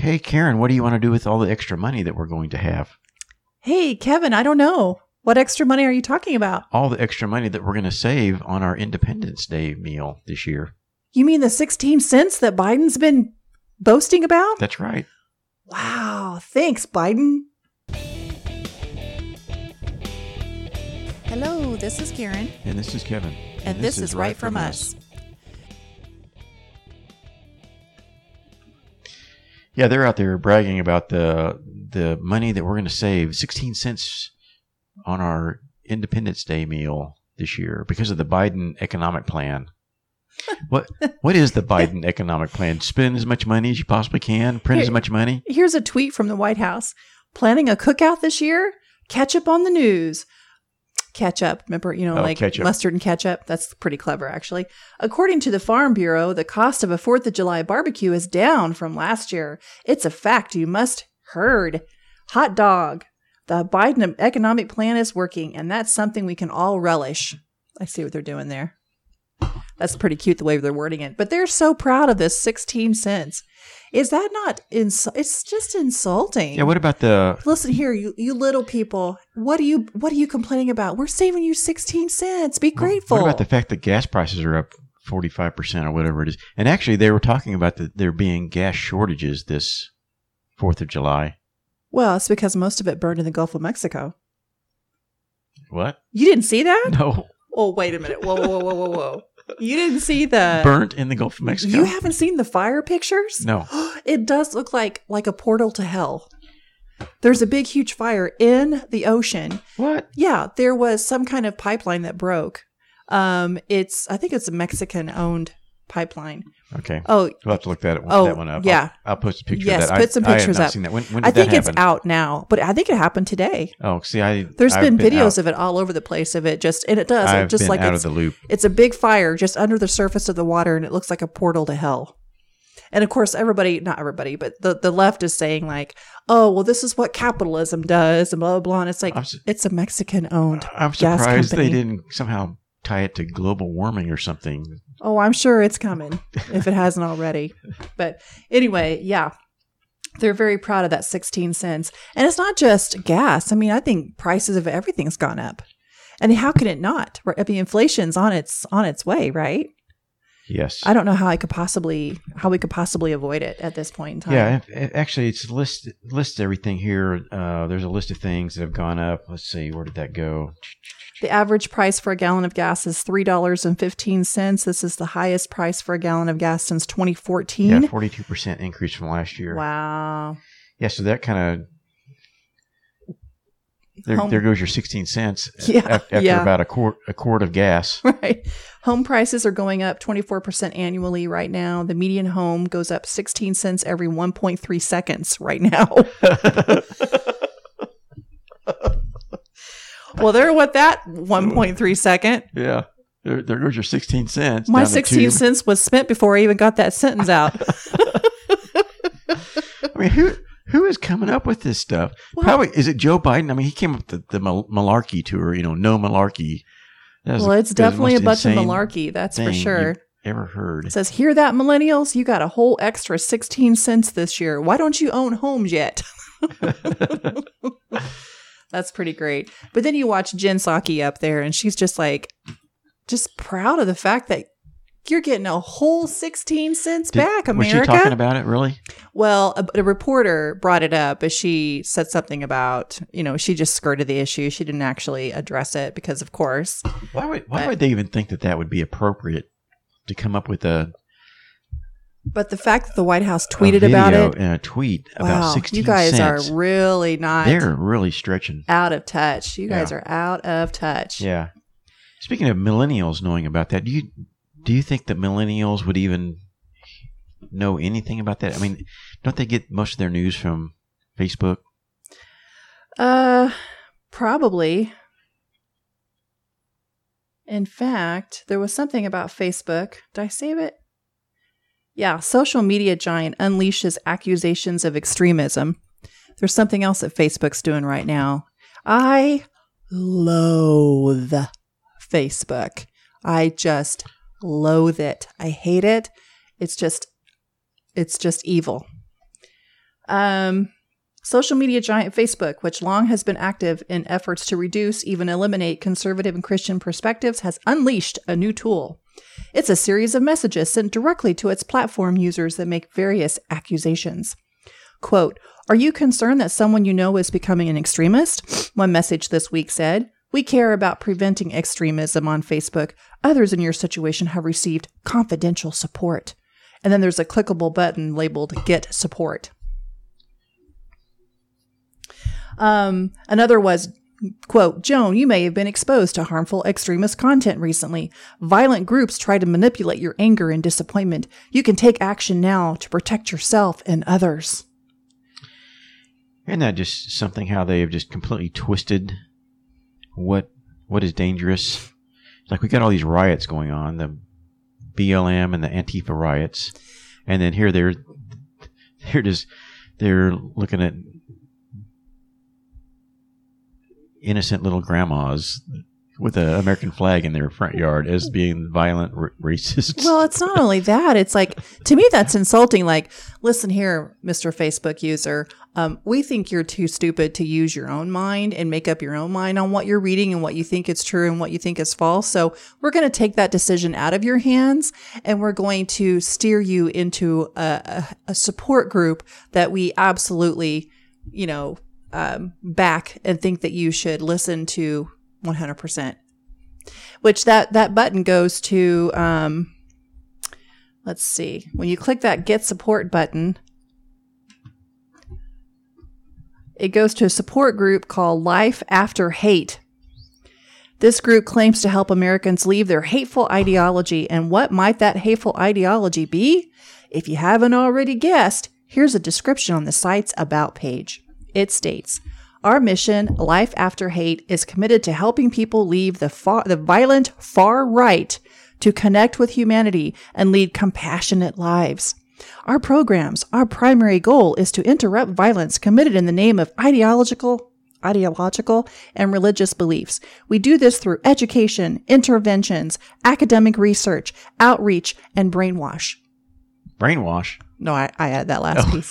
Hey, Karen, what do you want to do with all the extra money that we're going to have? Hey, Kevin, I don't know. What extra money are you talking about? All the extra money that we're going to save on our Independence Day meal this year. You mean the 16 cents that Biden's been boasting about? That's right. Wow. Thanks, Biden. Hello, this is Karen. And this is Kevin. And this is Right From Us. Yeah, they're out there bragging about the money that we're going to save, 16 cents on our Independence Day meal this year because of the Biden economic plan. What is the Biden economic plan? Spend as much money as you possibly can, print as much money. Here's a tweet from the White House. Planning a cookout this year? Ketchup on the news. Ketchup, remember, ketchup. Mustard and ketchup. That's pretty clever, actually. According to the Farm Bureau, the cost of a 4th of July barbecue is down from last year. It's a fact you must heard. Hot dog. The Biden economic plan is working, and that's something we can all relish. I see what they're doing there. That's pretty cute the way they're wording it. But they're so proud of this 16 cents. Is that not it's just insulting. Yeah, what about the... Listen here, you little people. What are you complaining about? We're saving you 16 cents. Be grateful. What about the fact that gas prices are up 45% or whatever it is? And actually, they were talking about there being gas shortages this 4th of July. Well, it's because most of it burned in the Gulf of Mexico. What? You didn't see that? No. Oh, wait a minute. Whoa. You didn't see the... Burnt in the Gulf of Mexico? You haven't seen the fire pictures? No. It does look like a portal to hell. There's a big, huge fire in the ocean. What? Yeah, there was some kind of pipeline that broke. I think it's a Mexican-owned pipeline. Okay. Oh, we'll have to look that one up. Yeah. I'll post a picture yes, of that. Put some pictures I have not up. Seen that. When did I think that it's happen? out now, but I think it happened today. Oh, see, There's been videos out. of it all over the place of it. And it does. I've just been like out of the loop. It's a big fire just under the surface of the water, and it looks like a portal to hell. And of course, not everybody, but the left is saying like, oh, well, this is what capitalism does, and blah, blah, blah. And it's like, it's a Mexican-owned I'm gas surprised company. they didn't somehow tie it to global warming or something. Oh, I'm sure it's coming if it hasn't already. But anyway, yeah, they're very proud of that 16 cents. And it's not just gas. I mean, I think prices of everything's gone up. And how can it not? I mean, inflation's on its way, right? Yes. I don't know how we could possibly avoid it at this point in time. Yeah, actually, it's lists everything here. There's a list of things that have gone up. Let's see, where did that go? The average price for a gallon of gas is $3.15. This is the highest price for a gallon of gas since 2014. Yeah, 42% increase from last year. Wow. Yeah, so that kind of there goes your 16 cents after about a quart of gas. Right. Home prices are going up 24% annually right now. The median home goes up 16 cents every 1.3 seconds right now. Well, there went that 1.3 second. Yeah. There goes your 16 cents. My 16 cents was spent before I even got that sentence out. I mean, who is coming up with this stuff? Well, probably, is it Joe Biden? I mean, he came up with the malarkey tour, no malarkey. Well, it's definitely a bunch of malarkey, that's for sure. Ever heard? It says, hear that, millennials? You got a whole extra 16 cents this year. Why don't you own homes yet? That's pretty great. But then you watch Jen Psaki up there, and she's just proud of the fact that you're getting a whole 16 cents back, America. Was she talking about it, really? Well, a reporter brought it up as she said something about, she just skirted the issue. She didn't actually address it because, of course. Why would they even think that would be appropriate to come up with a... But the fact that the White House tweeted about it. And a tweet about 16 cents. You guys are really not. They're really stretching. Out of touch. You guys are out of touch. Yeah. Speaking of millennials knowing about that, do you think that millennials would even know anything about that? I mean, don't they get most of their news from Facebook? Probably. In fact, there was something about Facebook. Did I save it? Yeah, social media giant unleashes accusations of extremism. There's something else that Facebook's doing right now. I loathe Facebook. I just loathe it. I hate it. It's just evil. Social media giant Facebook, which long has been active in efforts to reduce, even eliminate conservative and Christian perspectives, has unleashed a new tool. It's a series of messages sent directly to its platform users that make various accusations. Quote, "Are you concerned that someone you know is becoming an extremist?" One message this week said, "We care about preventing extremism on Facebook. Others in your situation have received confidential support." And then there's a clickable button labeled Get Support. Another was, quote, "Joan, you may have been exposed to harmful extremist content recently. Violent groups try to manipulate your anger and disappointment. You can take action now to protect yourself and others." Isn't that just something how they have just completely twisted what is dangerous? Like we got all these riots going on, the BLM and the Antifa riots, and then here they're looking at innocent little grandmas with an American flag in their front yard as being violent racists. Well, it's not only that. It's like, to me, that's insulting. Like, listen here, Mr. Facebook user, we think you're too stupid to use your own mind and make up your own mind on what you're reading and what you think is true and what you think is false. So we're going to take that decision out of your hands, and we're going to steer you into a support group that we absolutely, back and think that you should listen to 100%. Which that button goes to, let's see, when you click that Get Support button, it goes to a support group called Life After Hate. This group claims to help Americans leave their hateful ideology. And what might that hateful ideology be? If you haven't already guessed, here's a description on the site's About page. It states, "Our mission, Life After Hate, is committed to helping people leave the violent far right to connect with humanity and lead compassionate lives. Our programs, our primary goal is to interrupt violence committed in the name of ideological and religious beliefs. We do this through education, interventions, academic research, outreach, and brainwash." Brainwash? No, I added that last piece.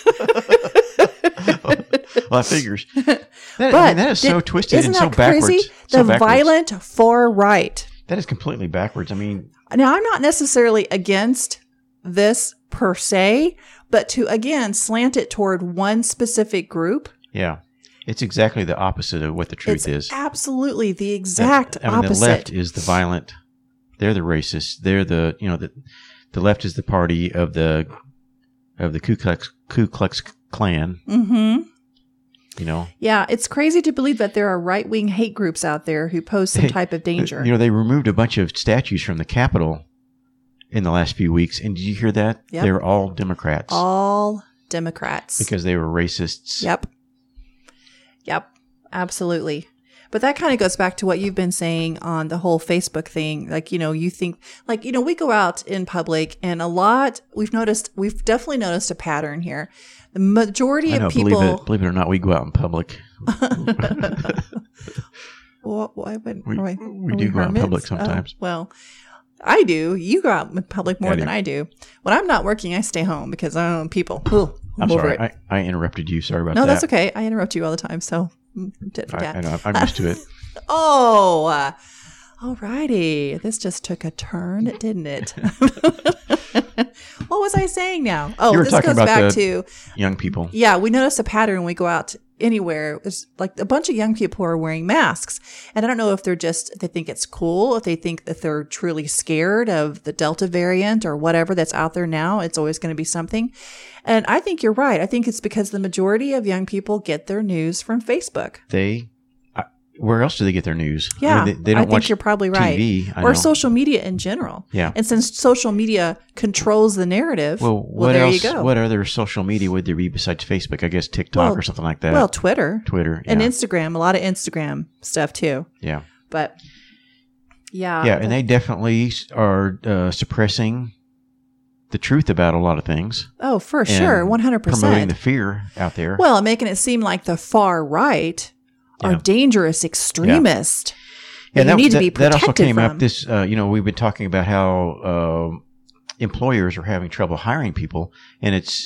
Well, that figures. That is so twisted and so backwards. Crazy? The violent far right. That is completely backwards. I mean, now I'm not necessarily against this per se, but to again slant it toward one specific group. Yeah, it's exactly the opposite of what the truth is. Absolutely the exact opposite. The left is the violent. They're the racists. They're the the left is the party of the Ku Klux Klan. Mm-hmm. Yeah, it's crazy to believe that there are right-wing hate groups out there who pose some type of danger. They removed a bunch of statues from the Capitol in the last few weeks, and did you hear that? Yep. They were all Democrats. All Democrats. Because they were racists. Yep, absolutely. But that kind of goes back to what you've been saying on the whole Facebook thing. Like, you think, like, we go out in public and we've definitely noticed a pattern here. The majority of people. Believe it or not, we go out in public. Well, why would we do go out in public sometimes. Well, I do. You go out in public more than I do. When I'm not working, I stay home because I don't know people. I'm sorry. I interrupted you. Sorry about that. No, that's okay. I interrupt you all the time. So tit for tat. I know. I'm used to it. All righty. This just took a turn, didn't it? What was I saying now? Oh, this goes back to young people. Yeah, we notice a pattern when we go out anywhere. There's like a bunch of young people who are wearing masks. And I don't know if they think it's cool, if they think that they're truly scared of the Delta variant or whatever that's out there now. It's always going to be something. And I think you're right. I think it's because the majority of young people get their news from Facebook. Where else do they get their news? Yeah, they don't I think you're probably right. TV, or social media in general. Yeah. And since social media controls the narrative, well there else, you go. What other social media would there be besides Facebook? I guess TikTok or something like that. Well, Twitter. Yeah. And Instagram. A lot of Instagram stuff too. Yeah. But, yeah. Yeah, and they definitely are suppressing the truth about a lot of things. Oh, for sure. 100%. Promoting the fear out there. Well, making it seem like the far right are dangerous extremists. Yeah, you need to be protected that also came from. up. We've been talking about how employers are having trouble hiring people, and it's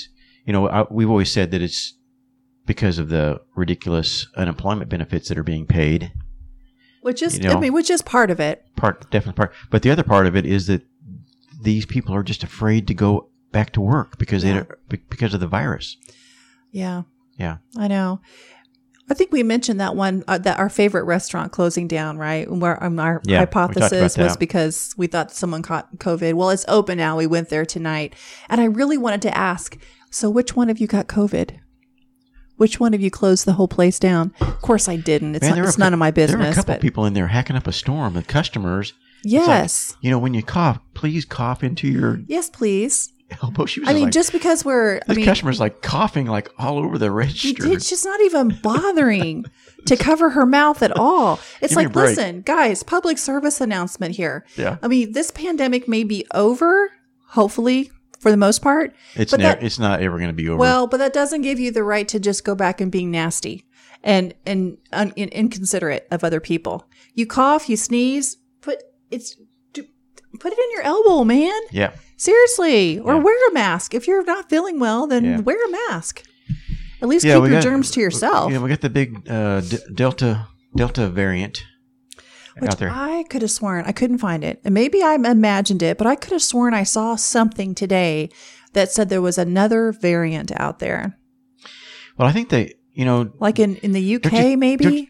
we've always said that it's because of the ridiculous unemployment benefits that are being paid. Which is, which is part of it. Definitely part. But the other part of it is that these people are just afraid to go back to work because because of the virus. Yeah. Yeah. I know. I think we mentioned that one, that our favorite restaurant closing down, right? Where our hypothesis was because we thought someone caught COVID. Well, it's open now. We went there tonight. And I really wanted to ask, so which one of you got COVID? Which one of you closed the whole place down? Of course I didn't. It's none of my business. There were a couple people in there hacking up a storm with customers. Yes. Like, when you cough, please cough into your... Yes, please. Elbow. She was just because the customer's like coughing like all over the register. It's just not even bothering to cover her mouth at all. It's like, listen, guys, public service announcement here. Yeah. This pandemic may be over, hopefully, for the most part. It's not ever going to be over. Well, but that doesn't give you the right to just go back and being nasty and inconsiderate of other people. You cough, you sneeze, put it in your elbow, man. Yeah. Seriously. Or wear a mask. If you're not feeling well, then wear a mask. At least keep your germs to yourself. We got the big Delta variant out there. I could have sworn, I couldn't find it. And maybe I imagined it, but I could have sworn I saw something today that said there was another variant out there. Well, I think they, like in the UK, maybe?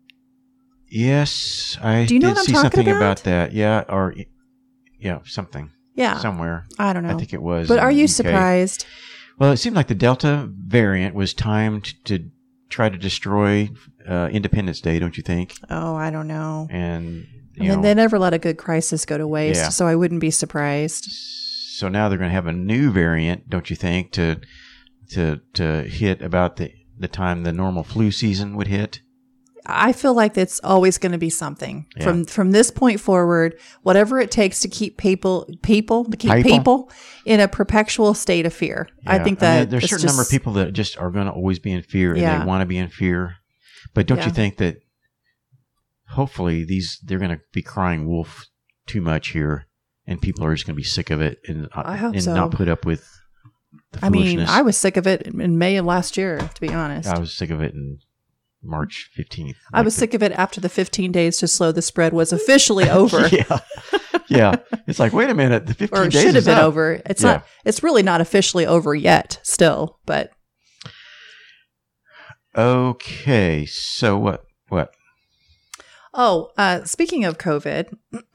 Yes. I did see something about that. Yeah. Or, something. Yeah. Somewhere. I don't know. I think it was. But are you surprised? Well, it seemed like the Delta variant was timed to try to destroy Independence Day, don't you think? Oh, I don't know. And they never let a good crisis go to waste, so I wouldn't be surprised. So now they're going to have a new variant, don't you think, to hit about the time the normal flu season would hit? I feel like it's always going to be something from this point forward. Whatever it takes to keep people in a perpetual state of fear. Yeah. I think that there's a certain number of people that just are going to always be in fear, and they want to be in fear. But don't you think that hopefully they're going to be crying wolf too much here, and people are just going to be sick of it and not put up with the foolishness. I was sick of it in May of last year, to be honest. I was sick of it in March 15th. I was sick of it after the 15 days to slow the spread was officially over. Yeah. It's like, wait a minute, the 15 days should have been up. over. It's not. It's really not officially over yet. Still, but okay. So what? Oh, speaking of COVID,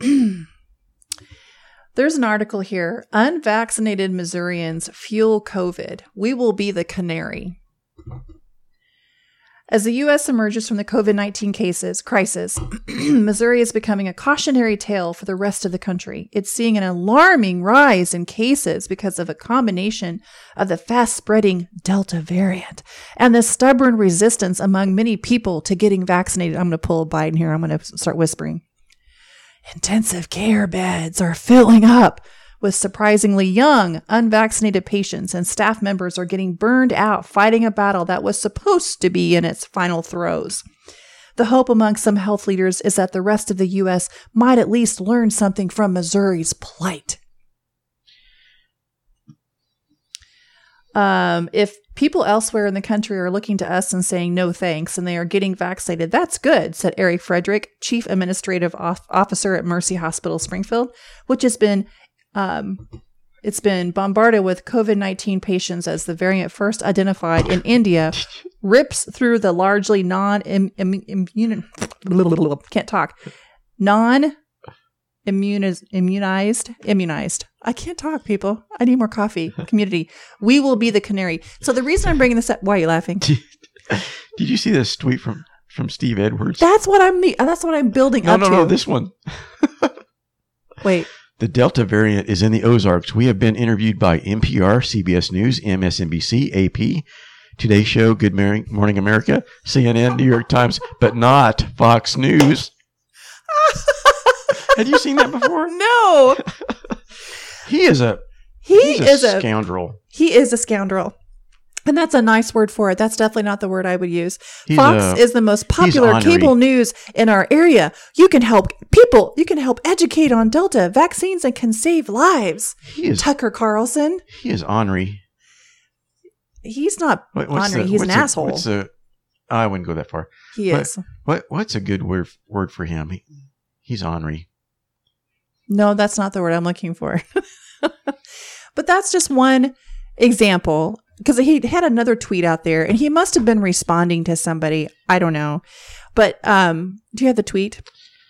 there's an article here. Unvaccinated Missourians fuel COVID. We will be the canary. As the U.S. emerges from the COVID-19 crisis, Missouri is becoming a cautionary tale for the rest of the country. It's seeing an alarming rise in cases because of a combination of the fast-spreading Delta variant and the stubborn resistance among many people to getting vaccinated. I'm going to pull a Biden here. I'm going to start whispering. Intensive care beds are filling up with surprisingly young, unvaccinated patients, and staff members are getting burned out fighting a battle that was supposed to be in its final throes. The hope among some health leaders is that the rest of the U.S. might at least learn something from Missouri's plight. If people elsewhere in the country are looking to us and saying no thanks and they are getting vaccinated, that's good, said Eric Frederick, Chief Administrative Officer at Mercy Hospital Springfield, which has been it's been bombarded with COVID-19 patients as the variant first identified in India rips through the largely non-immunized. I can't talk, people. I need more coffee. Community. We will be the canary. So the reason I'm bringing this up, why are you laughing? Did you see this tweet from Steve Edwards? That's what I'm building up to. No, this one. Wait. The Delta variant is in the Ozarks. We have been interviewed by NPR, CBS News, MSNBC, AP, Today Show, Good Morning America, CNN, New York Times, but not Fox News. Had you seen that before? No. He is a scoundrel. He is a scoundrel. And that's a nice word for it. That's definitely not the word I would use. Fox is the most popular cable news in our area. You can help people. You can help educate on Delta vaccines and can save lives. Tucker Carlson. He is ornery. he's not ornery. He's an asshole. I wouldn't go that far. He is. What's a good word for him? He's ornery. No, that's not the word I'm looking for. But that's just one example, because he had another tweet out there and he must have been responding to somebody. I don't know. But do you have the tweet?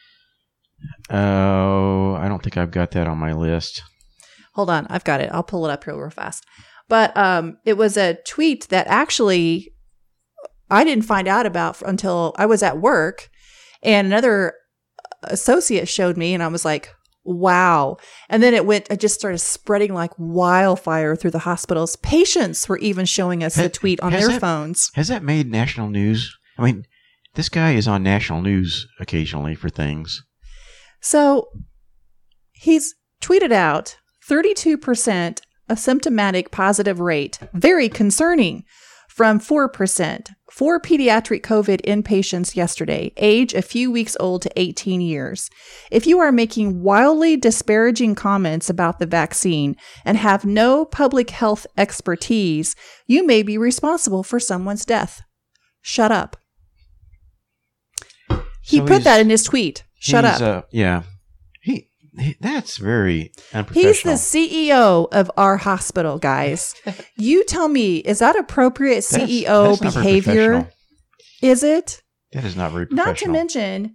Oh, I don't think I've got that on my list. Hold on. I've got it. I'll pull it up real fast. But it was a tweet that actually I didn't find out about until I was at work, and another associate showed me, and I was like, wow. And then it just started spreading like wildfire through the hospitals. Patients were even showing us the tweet on their phones. Has that made national news? I mean, this guy is on national news occasionally for things. So he's tweeted out 32% asymptomatic positive rate. Very concerning. From 4%. 4 pediatric COVID inpatients yesterday, age a few weeks old to 18 years. If you are making wildly disparaging comments about the vaccine and have no public health expertise, you may be responsible for someone's death. Shut up. He put that in his tweet. Shut up. Yeah. That's very unprofessional. He's the CEO of our hospital, guys. You tell me, is that appropriate CEO behavior? Is it? That is not very professional. Not to mention,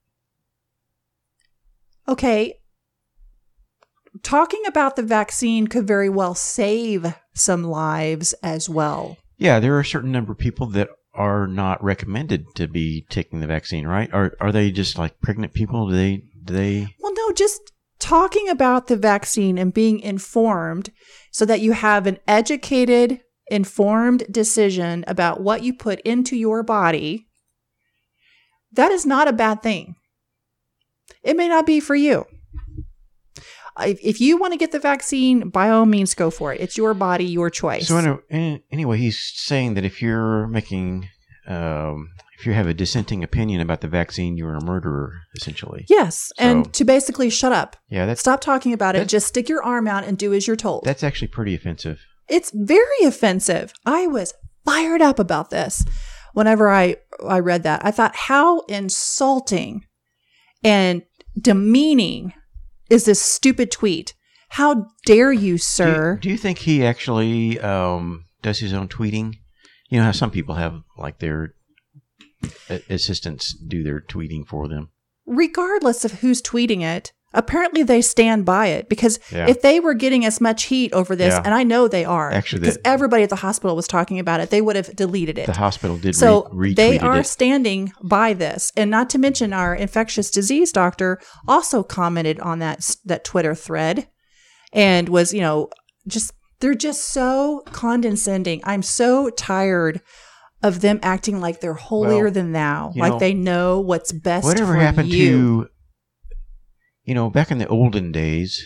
okay, talking about the vaccine could very well save some lives as well. Yeah, there are a certain number of people that are not recommended to be taking the vaccine, right? Are they just like pregnant people? Do they? Well, no, just talking about the vaccine and being informed so that you have an educated, informed decision about what you put into your body. That is not a bad thing. It may not be for you. If you want to get the vaccine, by all means, go for it. It's your body, your choice. So anyway, he's saying that if you're making, if you have a dissenting opinion about the vaccine, you're a murderer, essentially. Yes, and to basically shut up. Yeah, stop talking about it. Just stick your arm out and do as you're told. That's actually pretty offensive. It's very offensive. I was fired up about this whenever I read that. I thought, how insulting and demeaning is this stupid tweet? How dare you, sir? Do you think he actually does his own tweeting? You know how some people have like their assistants do their tweeting for them? Regardless of who's tweeting it, apparently they stand by it, because if they were getting as much heat over this, and I know they are, actually, because everybody at the hospital was talking about it, they would have deleted it. The hospital did so retweeted they are standing by this. And not to mention our infectious disease doctor also commented on that Twitter thread and was, they're just so condescending. I'm so tired of them acting like they're holier than thou, like they know what's best for you. Whatever happened to, back in the olden days,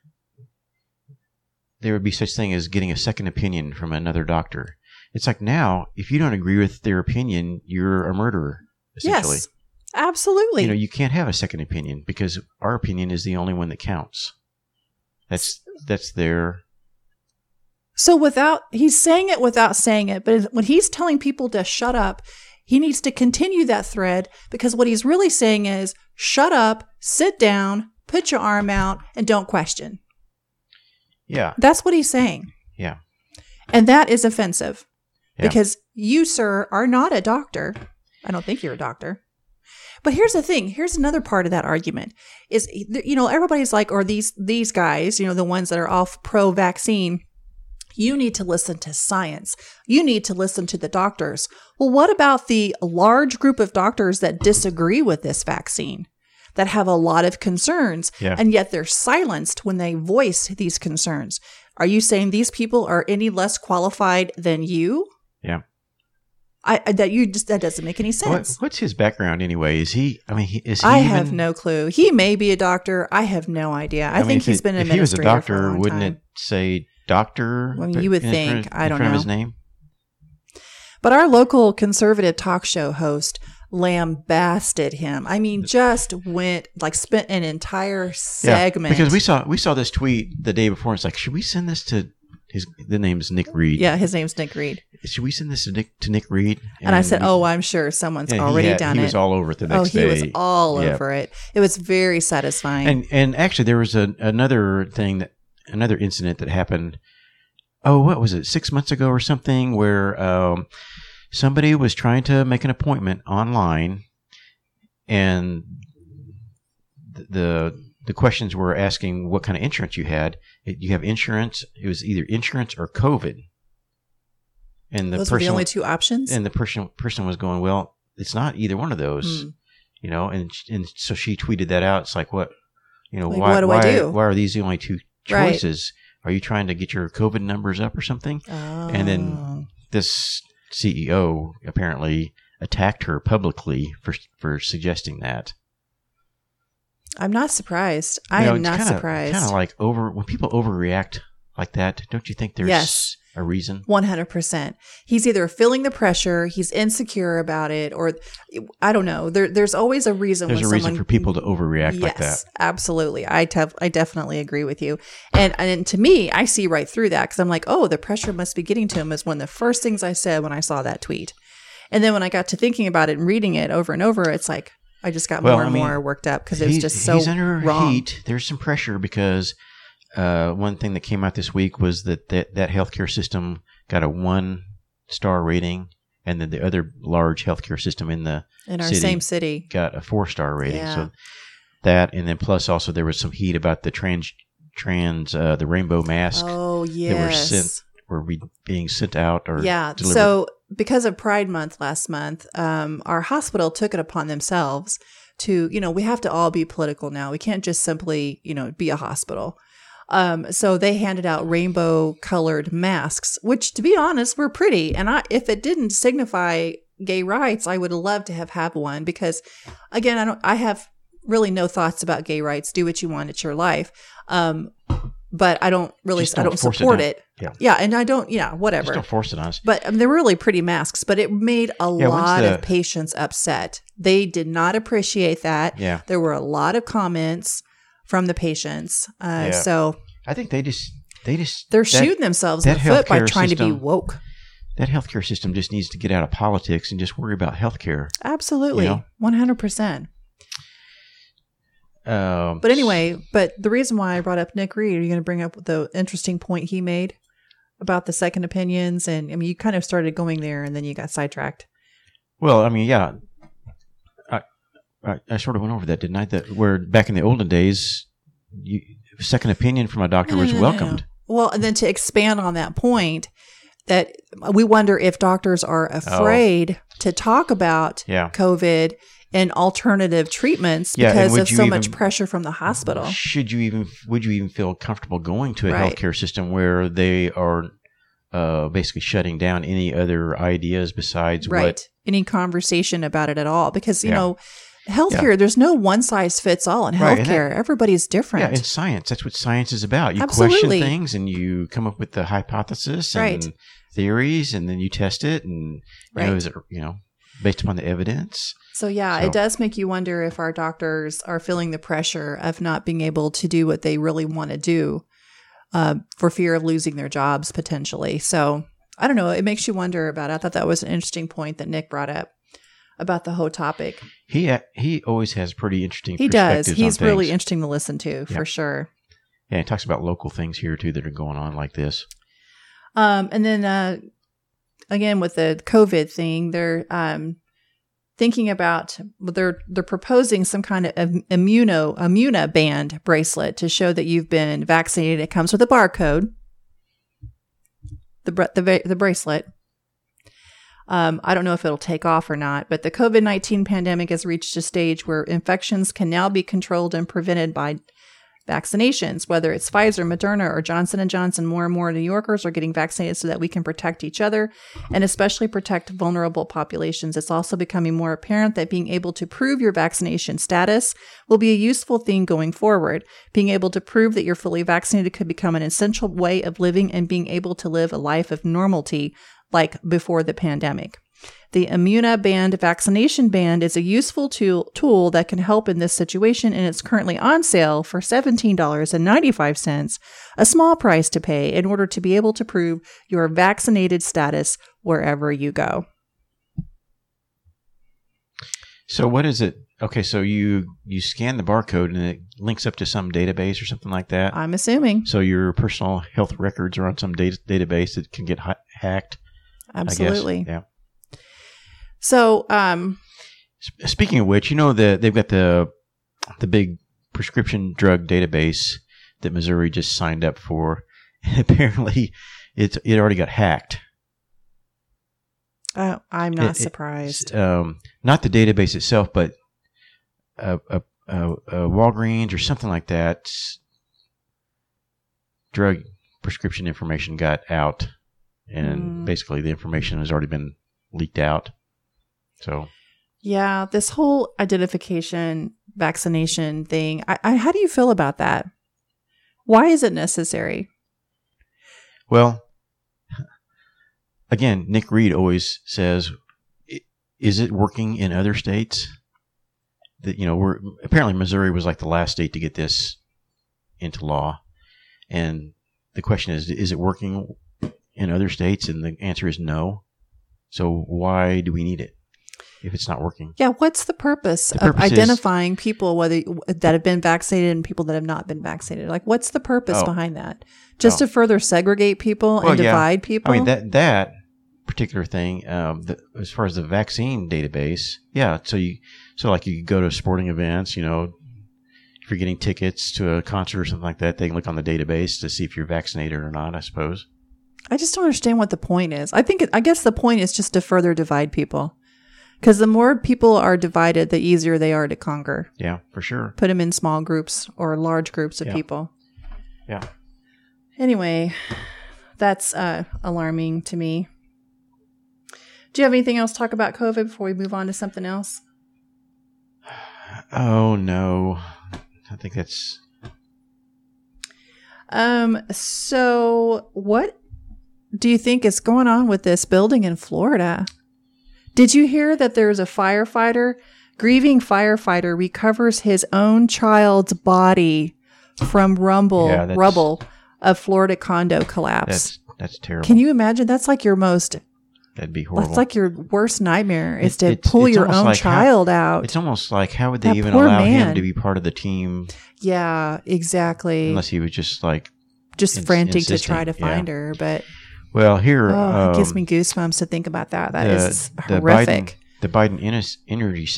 there would be such thing as getting a second opinion from another doctor. It's like now, if you don't agree with their opinion, you're a murderer, essentially. Yes, absolutely. You can't have a second opinion because our opinion is the only one that counts. That's their... So he's saying it without saying it, but when he's telling people to shut up, he needs to continue that thread, because what he's really saying is shut up, sit down, put your arm out, and don't question. Yeah. That's what he's saying. Yeah. And that is offensive because you, sir, are not a doctor. I don't think you're a doctor. But here's the thing. Here's another part of that argument is, everybody's like, or these guys, the ones that are all pro-vaccine, you need to listen to science. You need to listen to the doctors. Well, what about the large group of doctors that disagree with this vaccine, that have a lot of concerns, and yet they're silenced when they voice these concerns? Are you saying these people are any less qualified than you? Yeah. That doesn't make any sense. What's his background anyway? Is he? I have no clue. He may be a doctor. I have no idea. I think he's been an administrator. If he was a doctor, wouldn't it say doctor? I mean, you would think. I don't know. His name. But our local conservative talk show host lambasted him. I mean, just spent an entire segment. Because we saw this tweet the day before. It's like, should we send this to The name's Nick Reed. Yeah, his name's Nick Reed. Should we send this to Nick Reed? And I said, I'm sure someone's already done it. He was all over it the next day. He was all over it. It was very satisfying. And actually, there was another incident that happened. Oh, what was it? 6 months ago or something, where somebody was trying to make an appointment online, and the questions were asking what kind of insurance you had. You have insurance. It was either insurance or COVID. And those were the only two options. And the person was going, well, it's not either one of those, and so she tweeted that out. It's like, what, what do I do? Why are these the only two choices? Right. Are you trying to get your COVID numbers up or something? Oh. And then this CEO apparently attacked her publicly for suggesting that. I'm not surprised. I am not surprised. Kind of like when people overreact like that, don't you think there's a reason? 100%. He's either feeling the pressure, he's insecure about it, or I don't know. There's always a reason. There's a reason for people to overreact like that. Yes, absolutely. I definitely agree with you. And to me, I see right through that because I'm like, oh, the pressure must be getting to him is one of the first things I said when I saw that tweet. And then when I got to thinking about it and reading it over and over, it's like, I just got more and more worked up because it was just so he's under wrong. Heat. There's some pressure because one thing that came out this week was that healthcare system got a 1-star rating, and then the other large healthcare system in our same city got a 4-star rating. Yeah. So that, and then plus also there was some heat about the the rainbow masks. Oh yes, that were being sent out or delivered. So because of Pride Month last month, our hospital took it upon themselves to, we have to all be political now. We can't just simply, be a hospital. So they handed out rainbow colored masks, which to be honest, were pretty. And if it didn't signify gay rights, I would love to have one because again, I have really no thoughts about gay rights. Do what you want. It's your life. But I don't support it. Yeah. And I don't, whatever. Just don't force it on us. But they were really pretty masks, but it made a lot of patients upset. They did not appreciate that. Yeah. There were a lot of comments from the patients. So I think they're shooting themselves in the foot by trying to be woke. That healthcare system just needs to get out of politics and just worry about healthcare. Absolutely. 100%. But anyway, the reason why I brought up Nick Reed, are you going to bring up the interesting point he made about the second opinions? And I mean, you kind of started going there and then you got sidetracked. Well, I mean, yeah, I sort of went over that, didn't I? That where back in the olden days, second opinion from a doctor was welcomed. Well, and then to expand on that point, that we wonder if doctors are afraid to talk about COVID and alternative treatments because of so much pressure from the hospital. Would you even feel comfortable going to a healthcare system where they are basically shutting down any other ideas besides any conversation about it at all? Because healthcare, there's no one size fits all in healthcare. Everybody's different. Yeah, in science, that's what science is about. You question things and you come up with the hypothesis and theories, and then you test it, and is it based upon the evidence. So it does make you wonder if our doctors are feeling the pressure of not being able to do what they really want to do for fear of losing their jobs potentially. So I don't know. It makes you wonder about it. I thought that was an interesting point that Nick brought up about the whole topic. He always has pretty interesting perspectives. He does. He's really interesting to listen to for sure. Yeah, he talks about local things here too that are going on like this. And then again with the COVID thing, they're thinking about they're proposing some kind of Immuna band bracelet to show that you've been vaccinated. It comes with a barcode. The bracelet. I don't know if it'll take off or not, but the COVID-19 pandemic has reached a stage where infections can now be controlled and prevented by vaccinations, whether it's Pfizer, Moderna, or Johnson & Johnson. More and more New Yorkers are getting vaccinated so that we can protect each other and especially protect vulnerable populations. It's also becoming more apparent that being able to prove your vaccination status will be a useful thing going forward. Being able to prove that you're fully vaccinated could become an essential way of living and being able to live a life of normality like before the pandemic. The Immuna Band vaccination band is a useful tool that can help in this situation, and it's currently on sale for $17.95, a small price to pay in order to be able to prove your vaccinated status wherever you go. So what is it? Okay, so you scan the barcode and it links up to some database or something like that? I'm assuming. So your personal health records are on some database that can get hacked? Absolutely. I guess. Yeah. So, speaking of which, they've got the big prescription drug database that Missouri just signed up for. And apparently, it already got hacked. I'm not surprised. Not the database itself, but Walgreens or something like that. Drug prescription information got out, and basically the information has already been leaked out. So, yeah, this whole identification vaccination thing. How do you feel about that? Why is it necessary? Well, again, Nick Reed always says, "Is it working in other states?" That apparently Missouri was like the last state to get this into law, and the question is it working in other states? And the answer is no. So why do we need it if it's not working? Yeah, what's the purpose of identifying people that have been vaccinated and people that have not been vaccinated? Like, what's the purpose behind that? Just to further segregate people and divide people? I mean, that particular thing, as far as the vaccine database, yeah. So like you go to sporting events, if you're getting tickets to a concert or something like that, they can look on the database to see if you're vaccinated or not, I suppose. I just don't understand what the point is. I guess the point is just to further divide people. Because the more people are divided, the easier they are to conquer. Yeah, for sure. Put them in small groups or large groups of people. Yeah. Anyway, that's alarming to me. Do you have anything else to talk about COVID before we move on to something else? Oh, no. I think that's... So what do you think is going on with this building in Florida? Did you hear that there's a grieving firefighter recovers his own child's body from rubble of Florida condo collapse? That's terrible. Can you imagine? That's like that'd be horrible. That's like your worst nightmare is to pull your own child out. It's almost like, how would they even allow him to be part of the team? Yeah, exactly. Unless he was just like... frantic to try to find her, but... Well, here... it gives me goosebumps to think about that. That is horrific. The Biden energy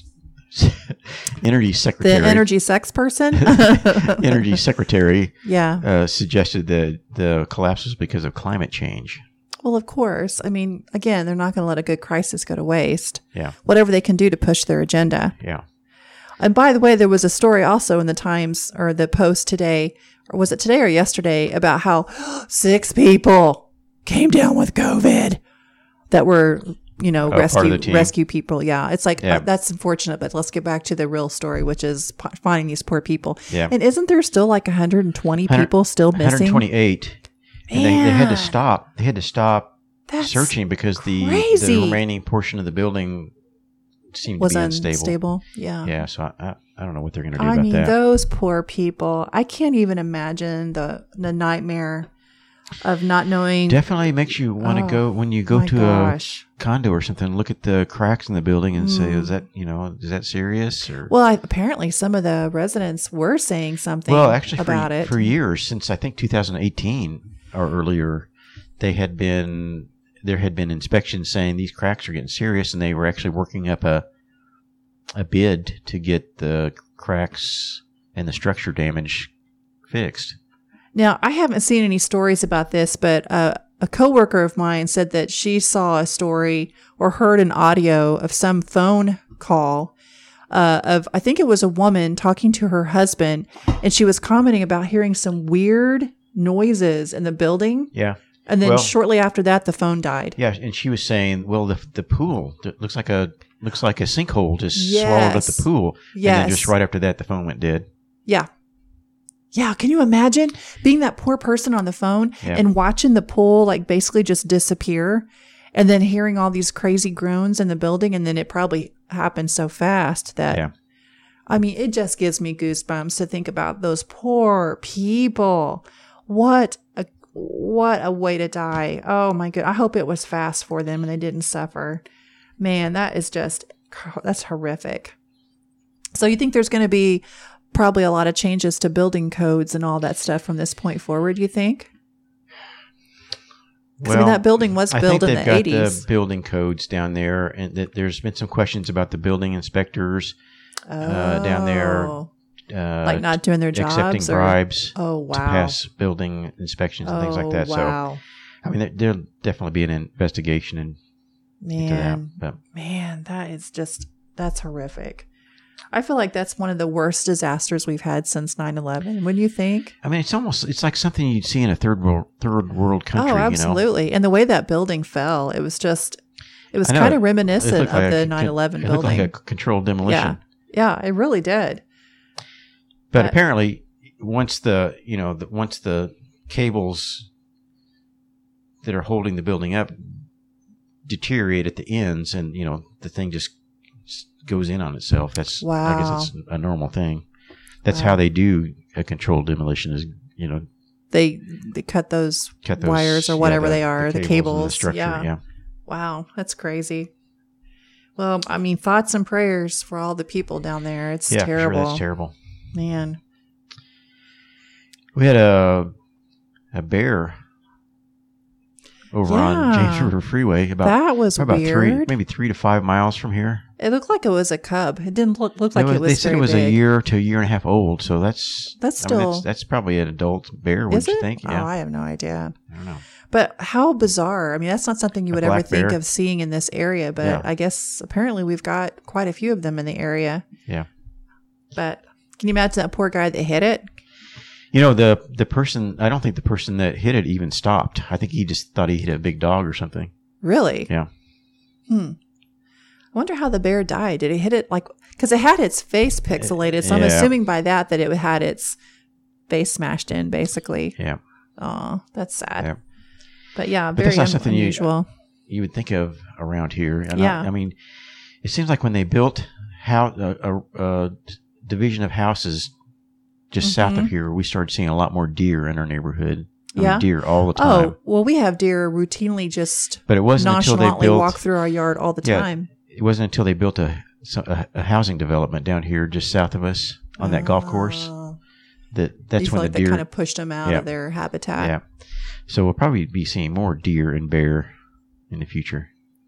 secretary... The energy sex person? Energy secretary... Yeah. Suggested that the collapse was because of climate change. Well, of course. I mean, again, they're not going to let a good crisis go to waste. Yeah. Whatever they can do to push their agenda. Yeah. And by the way, there was a story also in the Times or the Post today, or was it today or yesterday, about how 6 people came down with COVID that were, rescue people. Yeah. It's like, that's unfortunate, but let's get back to the real story, which is finding these poor people. Yeah. And isn't there still like 120 people still missing? 128. And they had to stop. They had to stop searching because the remaining portion of the building seemed to be unstable. Yeah. Yeah. So I don't know what they're going to do about that. Those poor people. I can't even imagine the nightmare of not knowing. Definitely makes you want to go when you go to a condo or something. Look at the cracks in the building and say, "Is that serious?" Or apparently some of the residents were saying something. Well, actually, about it for years, since I think 2018 or earlier, there had been inspections saying these cracks are getting serious, and they were actually working up a bid to get the cracks and the structure damage fixed. Now, I haven't seen any stories about this, but a coworker of mine said that she saw a story or heard an audio of some phone call of, I think it was a woman talking to her husband, and she was commenting about hearing some weird noises in the building. Yeah. And then shortly after that, the phone died. Yeah, and she was saying, well, the pool looks like a sinkhole just swallowed up the pool. Yes. And then just right after that, the phone went dead. Yeah. Yeah, can you imagine being that poor person on the phone and watching the pool like basically just disappear? And then hearing all these crazy groans in the building, and then it probably happened so fast that, I mean, it just gives me goosebumps to think about those poor people. What a way to die. Oh my God. I hope it was fast for them and they didn't suffer. Man, that's horrific. So you think there's going to be probably a lot of changes to building codes and all that stuff from this point forward, you think? Well, I mean, that building was built in the 80s. I think they've got the building codes down there, and there's been some questions about the building inspectors down there. Like not doing their jobs? Accepting bribes to pass building inspections and things like that. Wow. So, I mean, there'll definitely be an investigation into that. But. Man, that's horrific. I feel like that's one of the worst disasters we've had since 9/11. Wouldn't you think? I mean, it's like something you'd see in a third world country. Oh, absolutely. And the way that building fell, it was kind of reminiscent of the 9/11 building. It looked like a controlled demolition. Yeah, it really did. But apparently, once the cables that are holding the building up deteriorate at the ends, and the thing just goes in on itself. That's I guess it's a normal thing. That's how they do a controlled demolition. Is they cut those wires or whatever they are, the cables. The structure, yeah. Wow, that's crazy. Well, I mean, thoughts and prayers for all the people down there. It's terrible. Sure, that's terrible. Man. We had a bear over on James River Freeway. That was weird. Maybe 3 to 5 miles from here. It looked like it was a cub. It didn't look like it was. They said it was big. a year to a year and a half old. So that's still that's probably an adult bear. Wouldn't you think? Yeah. Oh, I have no idea. I don't know. But how bizarre. I mean, that's not something you would ever think of seeing in this area. But I guess apparently we've got quite a few of them in the area. Yeah. But can you imagine that poor guy that hit it? The person, I don't think the person that hit it even stopped. I think he just thought he hit a big dog or something. Really? Yeah. I wonder how the bear died. Did it hit it because it had its face pixelated. So I'm assuming by that it had its face smashed in, basically. Yeah. Oh, that's sad. Yeah. But very unusual. You would think of around here. And I mean, it seems like when they built a division of houses just south of here, we started seeing a lot more deer in our neighborhood. Deer all the time. Oh, well, we have deer routinely but it wasn't until they built, walk through our yard all the time. It wasn't until they built a housing development down here just south of us on that golf course that's when the deer kind of pushed them out of their habitat. Yeah. So we'll probably be seeing more deer and bear in the future.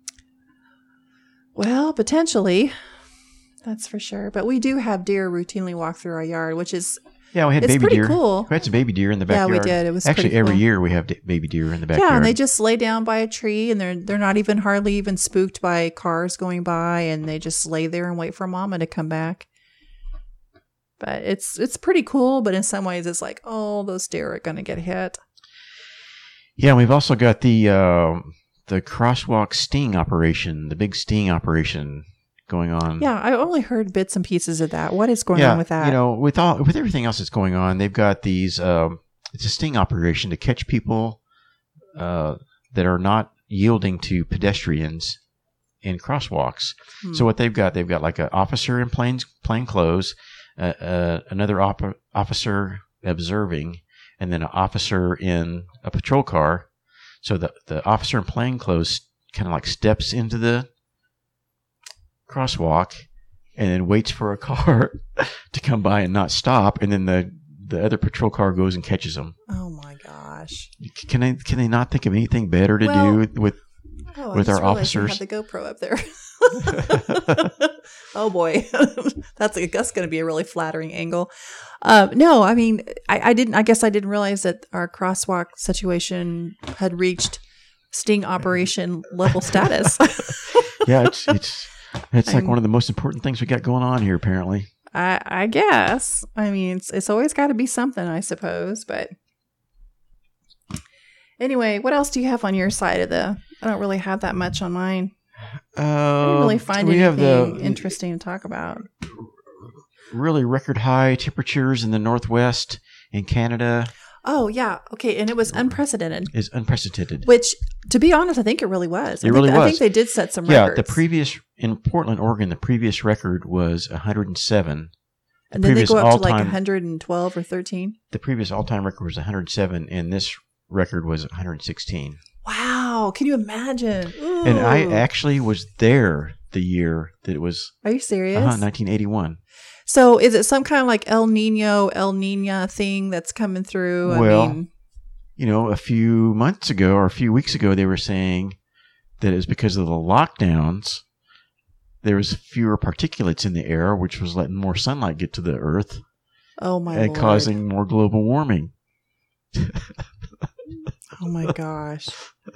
Well, potentially. That's for sure. But we do have deer routinely walk through our yard, which is we had baby pretty deer. Cool. We had some baby deer in the backyard. Yeah, we did. It was actually pretty every cool. year we have baby deer in the backyard. Yeah, and they just lay down by a tree, and they're not even hardly even spooked by cars going by, and they just lay there and wait for mama to come back. But it's pretty cool. But in some ways, it's like, oh, those deer are going to get hit. Yeah, we've also got the crosswalk sting operation, the big sting operation going on. Yeah, I only heard bits and pieces of that. What is going on with that? With everything else that's going on, they've got these. It's a sting operation to catch people that are not yielding to pedestrians in crosswalks. So what they've got like an officer in plain clothes, another officer observing, and then an officer in a patrol car. So the officer in plain clothes kind of like steps into the crosswalk and then waits for a car to come by and not stop, and then the other patrol car goes and catches them. Oh my gosh! Can they not think of anything better to do with our officers? We had the GoPro up there. Oh boy, that's going to be a really flattering angle. No, I mean, I didn't realize that our crosswalk situation had reached sting operation level status. Yeah, it's like one of the most important things we got going on here, apparently. I guess. I mean, it's always got to be something, I suppose. But anyway, what else do you have on your side of I don't really have that much on mine. I didn't really find anything interesting to talk about. Really record high temperatures in the Northwest in Canada. Oh, yeah. Okay. And it was unprecedented. It's unprecedented. Which, to be honest, I think it really was. It really was. I think they did set some records. Yeah, in Portland, Oregon, the previous record was 107. And then they go up to like 112 or 13? The previous all-time record was 107, and this record was 116. Wow. Can you imagine? Ooh. And I actually was there the year that it was. Are you serious? 1981. So is it some kind of like El Nina thing that's coming through? Well, a few months ago or a few weeks ago, they were saying that it was because of the lockdowns. There was fewer particulates in the air, which was letting more sunlight get to the earth. Oh, my and Lord. Causing more global warming. Oh, my gosh.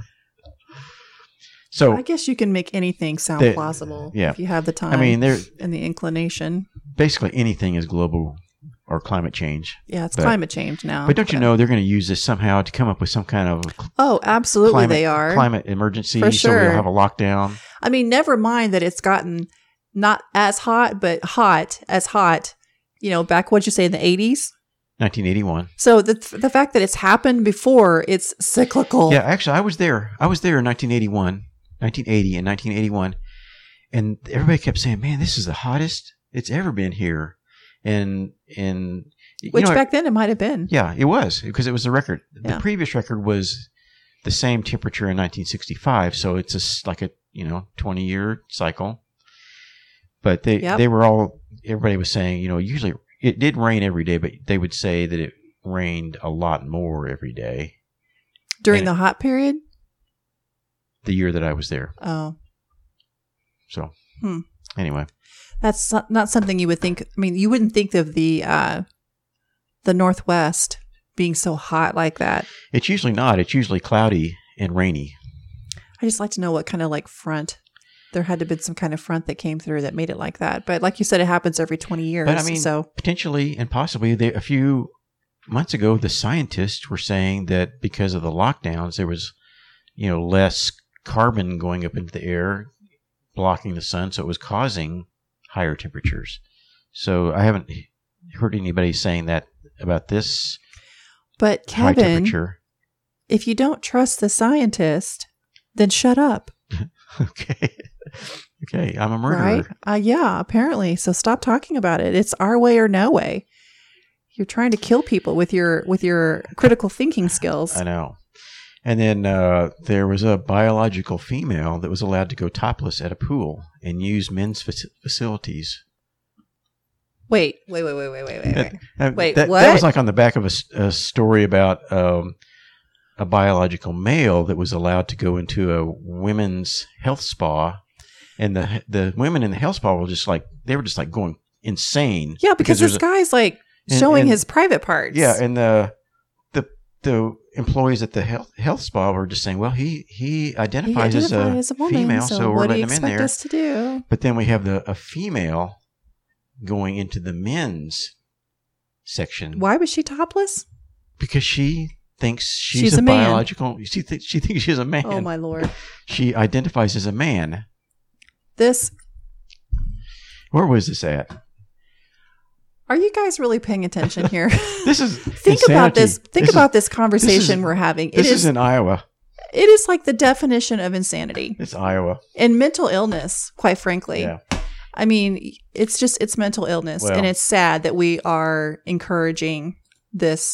So I guess you can make anything sound plausible if you have the time and the inclination. Basically, anything is global or climate change. Yeah, it's climate change now. But don't you know they're going to use this somehow to come up with some kind of absolutely they are climate emergency, for sure. So we'll have a lockdown. I mean, never mind that it's gotten not as hot, but as hot. Back what'd you say in the 80s? 1981. So the fact that it's happened before, it's cyclical. Yeah, actually, I was there. I was there in 1980 and 1981, and everybody kept saying, "Man, this is the hottest it's ever been here." And which back then it might have been. Yeah, it was because it was the record. Yeah. The previous record was the same temperature in 1965, so it's like a 20-year cycle. But they were all, everybody was saying, usually it did rain every day, but they would say that it rained a lot more every day during the hot period. The year that I was there. Oh. So anyway. That's not something you would think. I mean, you wouldn't think of the Northwest being so hot like that. It's usually not. It's usually cloudy and rainy. I just like to know what kind of like front. There had to have been some kind of front that came through that made it like that. But like you said, it happens every 20 years. But I mean, potentially and possibly, a few months ago, the scientists were saying that because of the lockdowns, there was, less carbon going up into the air, blocking the sun, so it was causing higher temperatures. So I haven't heard anybody saying that about this. But Kevin, if you don't trust the scientist, then shut up. Okay, I'm a murderer. Right? Yeah, apparently. So stop talking about it. It's our way or no way. You're trying to kill people with your critical thinking skills. I know. And then there was a biological female that was allowed to go topless at a pool and use men's facilities. Wait. Wait, what? That was like on the back of a story about a biological male that was allowed to go into a women's health spa. And the women in the health spa were just like going insane. Yeah, because this guy's like showing his private parts. Yeah, and the employees at the health spa were just saying, well, he identifies as a woman, female, so we're letting him in there. What do you expect us to do? But then we have a female going into the men's section. Why was she topless? Because she thinks she's a biological. She thinks she's a man. Oh my Lord! She identifies as a man. Where was this at? Are you guys really paying attention here? This is think insanity. About this. Think about this conversation we're having. This is in Iowa. It is like the definition of insanity. It's Iowa. And mental illness, quite frankly. Yeah. I mean, it's mental illness, and it's sad that we are encouraging this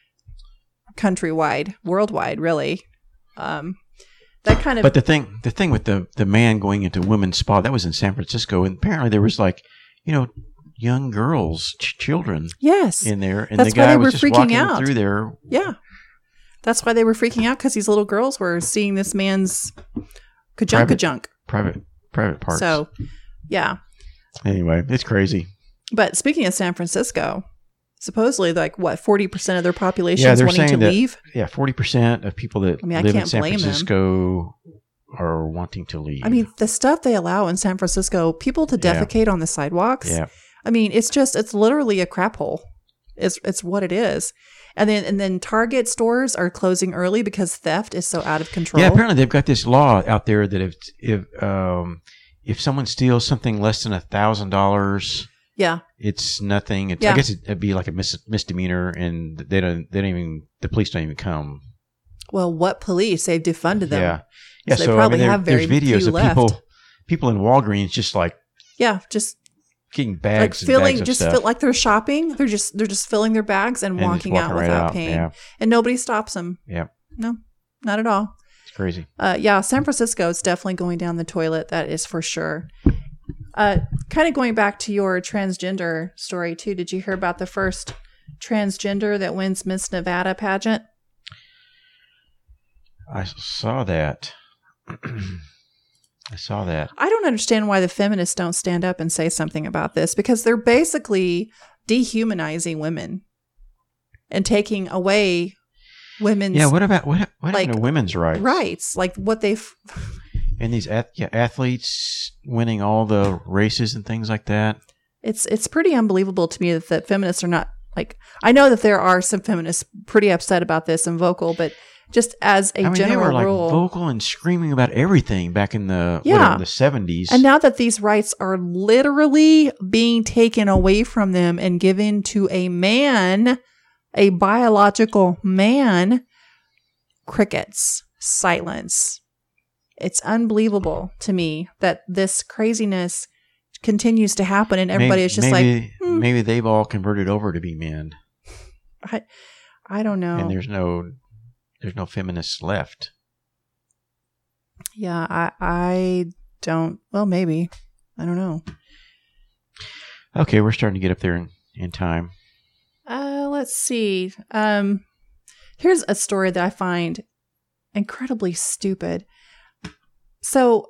worldwide, really. That kind of. But the thing with the man going into women's spa, that was in San Francisco, and apparently there was young girls, children, in there, and that's the guy why was just freaking walking out. through there. Yeah, that's why they were freaking out, because these little girls were seeing this man's ka-junk. Private parts. So, yeah. Anyway, it's crazy. But speaking of San Francisco, supposedly 40% of their population is wanting to leave. Yeah, 40% of people that live in San Francisco are wanting to leave. I mean, the stuff they allow in San Francisco, people to defecate on the sidewalks. Yeah. I mean, it's literally a crap hole. It's what it is. And then Target stores are closing early because theft is so out of control. Yeah, apparently they've got this law out there that if someone steals something less than $1,000, Yeah. It's nothing. I guess it'd be like a misdemeanor, and the police don't even come. Well, what police? They've defunded them. Yeah. Yeah. So, I mean, there's videos of people in Walgreens just like. Yeah. Just. Getting bags like filling, and bags just of stuff. feel like they're shopping. They're just filling their bags and walking out without paying. Yeah. And nobody stops them. Yeah. No, not at all. It's crazy. Yeah. San Francisco is definitely going down the toilet. That is for sure. Kind of going back to your transgender story too. Did you hear about the first transgender that wins Miss Nevada pageant? I saw that. I saw that. I don't understand why the feminists don't stand up and say something about this, because they're basically dehumanizing women and taking away women's. Yeah. What happened to women's rights? Rights, like what they've. And these athletes winning all the races and things like that. It's pretty unbelievable to me that feminists are not like. I know that there are some feminists pretty upset about this and vocal, but. Just as a general they were like rule, vocal and screaming about everything back in the 70s. And now that these rights are literally being taken away from them and given to a man, a biological man, crickets, silence. It's unbelievable to me that this craziness continues to happen, and everybody is just maybe they've all converted over to be men. I don't know. And there's no feminists left. Yeah, I don't. Well, maybe. I don't know. Okay, we're starting to get up there in time. Let's see. Here's a story that I find incredibly stupid. So,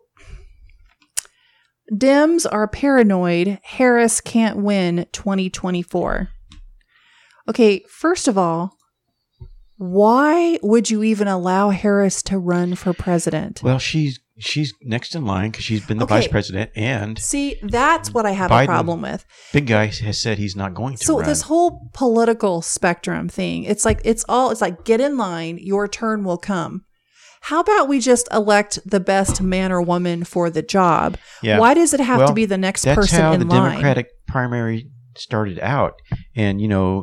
Dems are paranoid Harris can't win 2024. Okay, first of all, why would you even allow Harris to run for president? Well, she's next in line because she's been the vice president, and see, that's what I have a problem with. Big guy has said he's not going to. So run. This whole political spectrum thing, it's like get in line, your turn will come. How about we just elect the best man or woman for the job? Yeah. Why does it have to be the next person in line? That's how the Democratic primary started out, and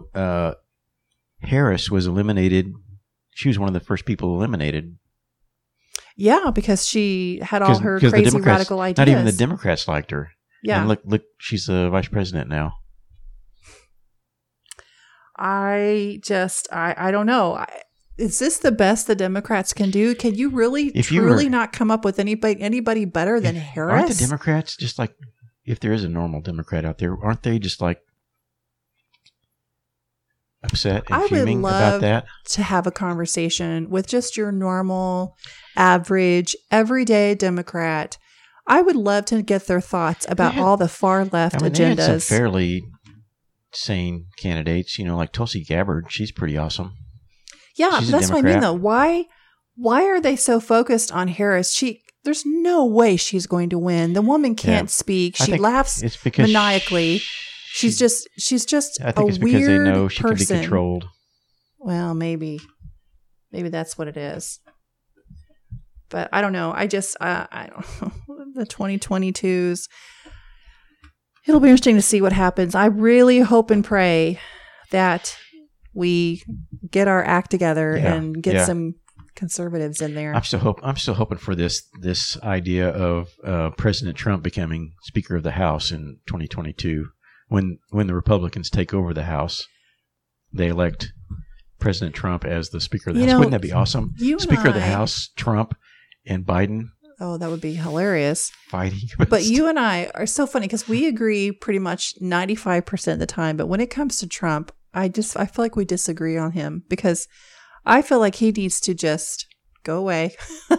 Harris was eliminated. She was one of the first people eliminated. Yeah, because she had all her crazy radical ideas. Not even the Democrats liked her. Yeah. And look, she's the vice president now. I don't know. Is this the best the Democrats can do? Can you really, truly not come up with anybody better than Harris? Aren't the Democrats just like, if there is a normal Democrat out there, aren't they just like upset and fuming about that? I would love to have a conversation with just your normal, average, everyday Democrat. I would love to get their thoughts about all the far left agendas. They had some fairly sane candidates, like Tulsi Gabbard. She's pretty awesome. Yeah, that's what I mean, though. Why are they so focused on Harris? There's no way she's going to win. The woman can't speak. She laughs maniacally. She's just I think it's because they know she can be controlled. Well, maybe that's what it is. But I don't know. I don't know. The 2022s. It'll be interesting to see what happens. I really hope and pray that we get our act together and get some conservatives in there. I'm still hoping for this idea of President Trump becoming Speaker of the House in 2022. When the Republicans take over the House, they elect President Trump as the Speaker of the House. Wouldn't that be awesome? Speaker of the House, Trump and Biden. Oh, that would be hilarious. Fighting. But you and I are so funny because we agree pretty much 95% of the time. But when it comes to Trump, I feel like we disagree on him because I feel like he needs to just go away.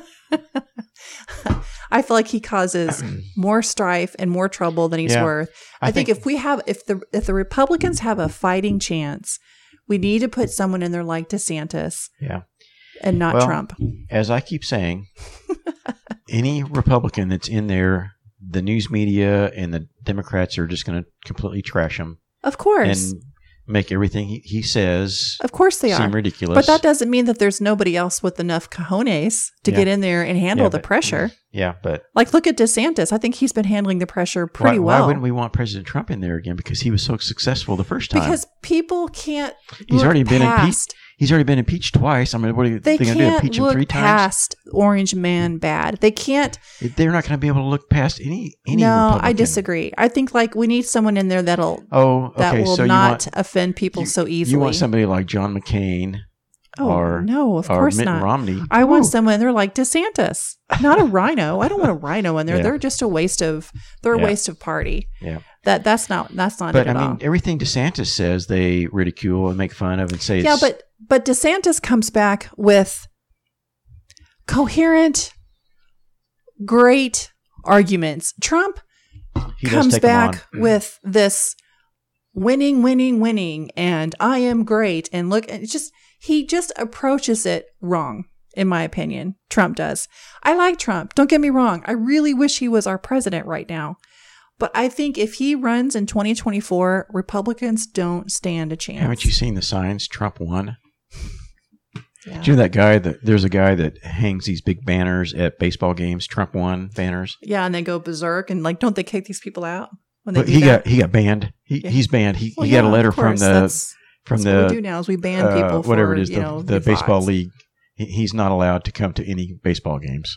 I feel like he causes more strife and more trouble than he's worth. I think if the Republicans have a fighting chance, we need to put someone in there like DeSantis. Yeah. And not Trump. As I keep saying, any Republican that's in there, the news media and the Democrats are just going to completely trash him. Of course. And make everything he says of course they seem ridiculous. But that doesn't mean that there's nobody else with enough cojones to get in there and handle the pressure. Yeah, but like, look at DeSantis. I think he's been handling the pressure pretty well. Why wouldn't we want President Trump in there again? Because he was so successful the first time. Because people can't. He's already been impeached. He's already been impeached twice. I mean, what are they going to do? Impeach him 3 times? Past Orange Man bad. They can't. They're not going to be able to look past any. No, Republican. I disagree. I think like we need someone in there that will not offend people so easily. You want somebody like John McCain. No, of course Mitt not. Romney. I want someone. They're like DeSantis, not a rhino. I don't want a rhino in there. Yeah. They're just a waste of. They're a waste of party. Yeah, that's not. But it at all. Everything DeSantis says, they ridicule and make fun of and say. Yeah, but DeSantis comes back with coherent, great arguments. Trump comes back with this winning, and I am great, and look, it's just. He just approaches it wrong, in my opinion. Trump does. I like Trump. Don't get me wrong. I really wish he was our president right now. But I think if he runs in 2024, Republicans don't stand a chance. Haven't you seen the signs? Trump won. Yeah. Do you know that guy there's a guy that hangs these big banners at baseball games? Trump won banners. Yeah, and they go berserk, and like, don't they kick these people out when they he got banned. He's banned. He got a letter from the. What we do now is we ban people for, whatever it is, the baseball league. He's not allowed to come to any baseball games.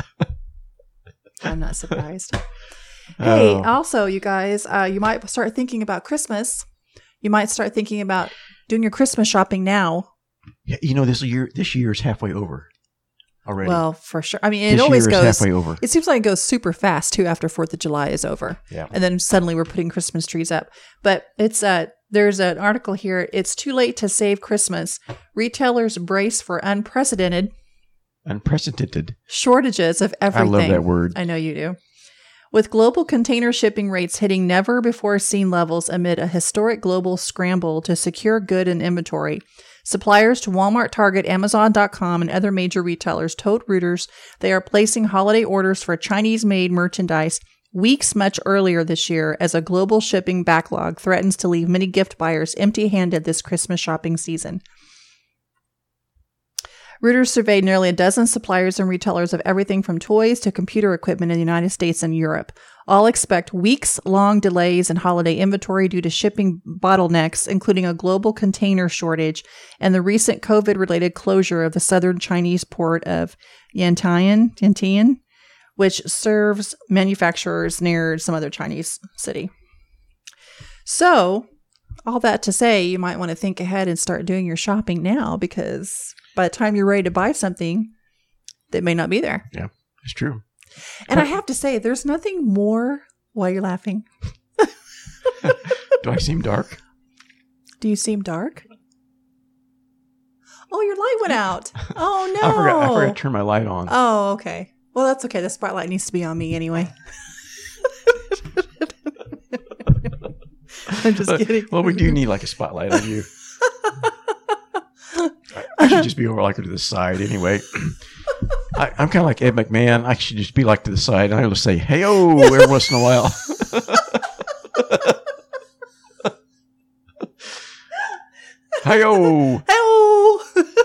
I'm not surprised. Hey, also, you guys, you might start thinking about Christmas. You might start thinking about doing your Christmas shopping now. Yeah, you know, this year is halfway over already. Well, for sure. I mean, it always goes halfway over. It seems like it goes super fast too after 4th of July is over. Yeah. And then suddenly we're putting Christmas trees up. But it's there's an article here. It's too late to save Christmas. Retailers brace for unprecedented shortages of everything. I love that word. I know you do. With global container shipping rates hitting never before seen levels amid a historic global scramble to secure good and inventory, suppliers to Walmart, Target, Amazon.com, and other major retailers told Reuters they are placing holiday orders for Chinese-made merchandise weeks much earlier this year as a global shipping backlog threatens to leave many gift buyers empty-handed this Christmas shopping season. Reuters surveyed nearly a dozen suppliers and retailers of everything from toys to computer equipment in the United States and Europe. All expect weeks-long delays in holiday inventory due to shipping bottlenecks, including a global container shortage and the recent COVID-related closure of the southern Chinese port of Yantian, which serves manufacturers near some other Chinese city. So, all that to say, you might want to think ahead and start doing your shopping now, because by the time you're ready to buy something, that may not be there. Yeah, it's true. And I have to say, there's nothing more. Why are you laughing? Do I seem dark? Do you seem dark? Oh, your light went out. Oh, no. I forgot to turn my light on. Oh, okay. Well, that's okay. The spotlight needs to be on me anyway. I'm just kidding. Well, we do need like a spotlight on you. I should just be over like to the side anyway. I'm kind of like Ed McMahon. I should just be like to the side, and I will say, "Hey-o," every once in a while. Hey-o. Hey-o.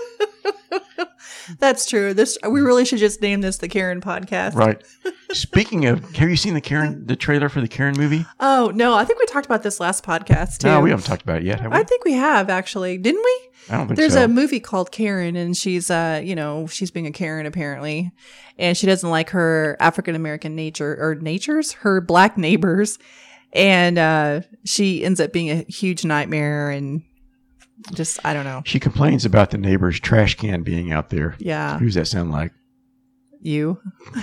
That's true. We really should just name this the Karen Podcast. Right. Speaking of, have you seen the trailer for the Karen movie? Oh, no. I think we talked about this last podcast, too. No, we haven't talked about it yet, have we? I think we have, actually. Didn't we? I don't think There's so. a movie called Karen, and she's, she's being a Karen, apparently. And she doesn't like her African-American her black neighbors. And she ends up being a huge nightmare, and just, I don't know. She complains about the neighbor's trash can being out there. Yeah. Who's that sound like? You.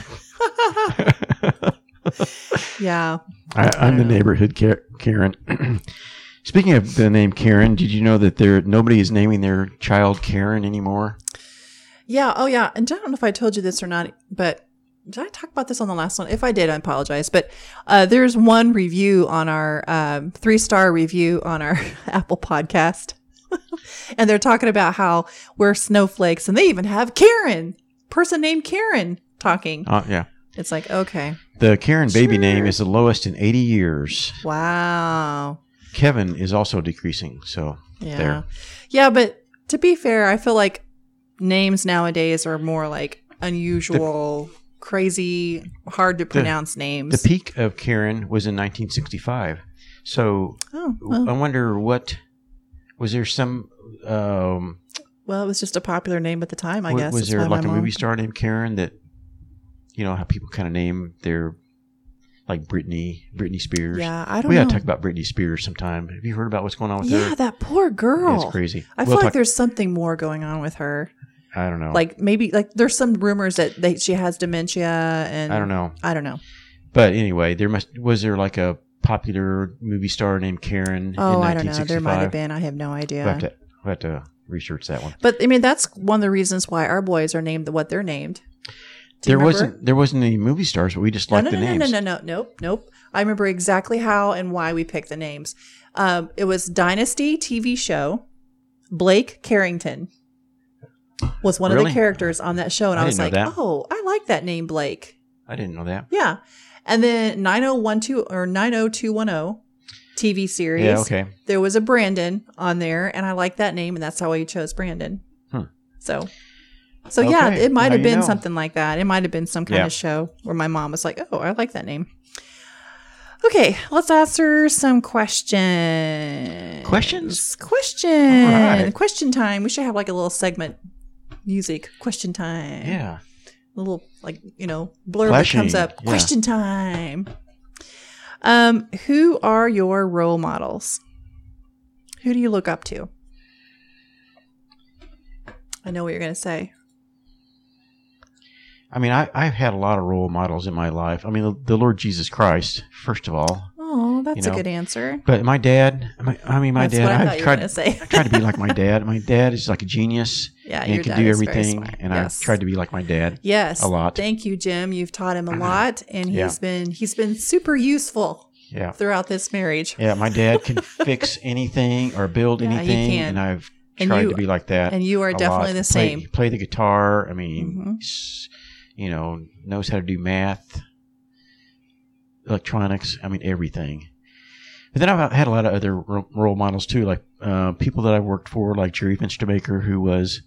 Yeah. I'm the neighborhood Karen. Speaking of the name Karen, did you know that nobody is naming their child Karen anymore? Yeah. Oh, yeah. And I don't know if I told you this or not, but did I talk about this on the last one? If I did, I apologize. But there's one review on our 3-star review on our Apple podcast. And they're talking about how we're snowflakes, and they even have Karen, person named Karen, talking. Oh, yeah. It's like, okay. The Karen baby name is the lowest in 80 years. Wow. Kevin is also decreasing, so there. Yeah, but to be fair, I feel like names nowadays are more like unusual. crazy, hard to pronounce names. The peak of Karen was in 1965. So I wonder was there some... well, it was just a popular name at the time, I guess. Was there like a movie star named Karen that, how people kind of name their... Like Britney Spears. Yeah, I don't know. We got to talk about Britney Spears sometime. Have you heard about what's going on with her? Yeah, that poor girl. Yeah, it's crazy. I feel like there's something more going on with her. I don't know. Like maybe there's some rumors that she has dementia and I don't know. But anyway, was there like a popular movie star named Karen in 1965? I don't know. There might have been. I have no idea. We'll have to research that one. But I mean, that's one of the reasons why our boys are named what they're named. There wasn't any movie stars, but we just liked the names. Nope. I remember exactly how and why we picked the names. It was Dynasty TV show. Blake Carrington was one of the characters on that show, and I was like, "Oh, I like that name, Blake." I didn't know that. Yeah, and then 9012 or 90210 TV series. Yeah, okay. There was a Brandon on there, and I like that name, and that's how I chose Brandon. So yeah, it might have been something like that. It might have been some kind of show where my mom was like, "Oh, I like that name." Okay, let's answer some questions. Questions? Question. All right. Question time. We should have like a little segment music. Question time. Yeah. A little blurb that comes up. Yeah. Question time. Who are your role models? Who do you look up to? I know what you're going to say. I mean, I've had a lot of role models in my life. I mean, the Lord Jesus Christ, first of all. Oh, that's a good answer. But my dad, my that's dad, what I tried to be like my dad. My dad is like a genius. Yeah, and your can dad do is everything. Very smart. And yes. I've tried to be like my dad. Yes. A lot. Thank you, Jim. You've taught him a lot, and he's been super useful. Yeah. Throughout this marriage. Yeah, my dad can fix anything or build anything, he can. and I've tried to be like that. And you are definitely the same. Play the guitar. I mean, knows how to do math, electronics. I mean, everything. But then I've had a lot of other role models too, like people that I worked for, like Jerry Finstermaker, who was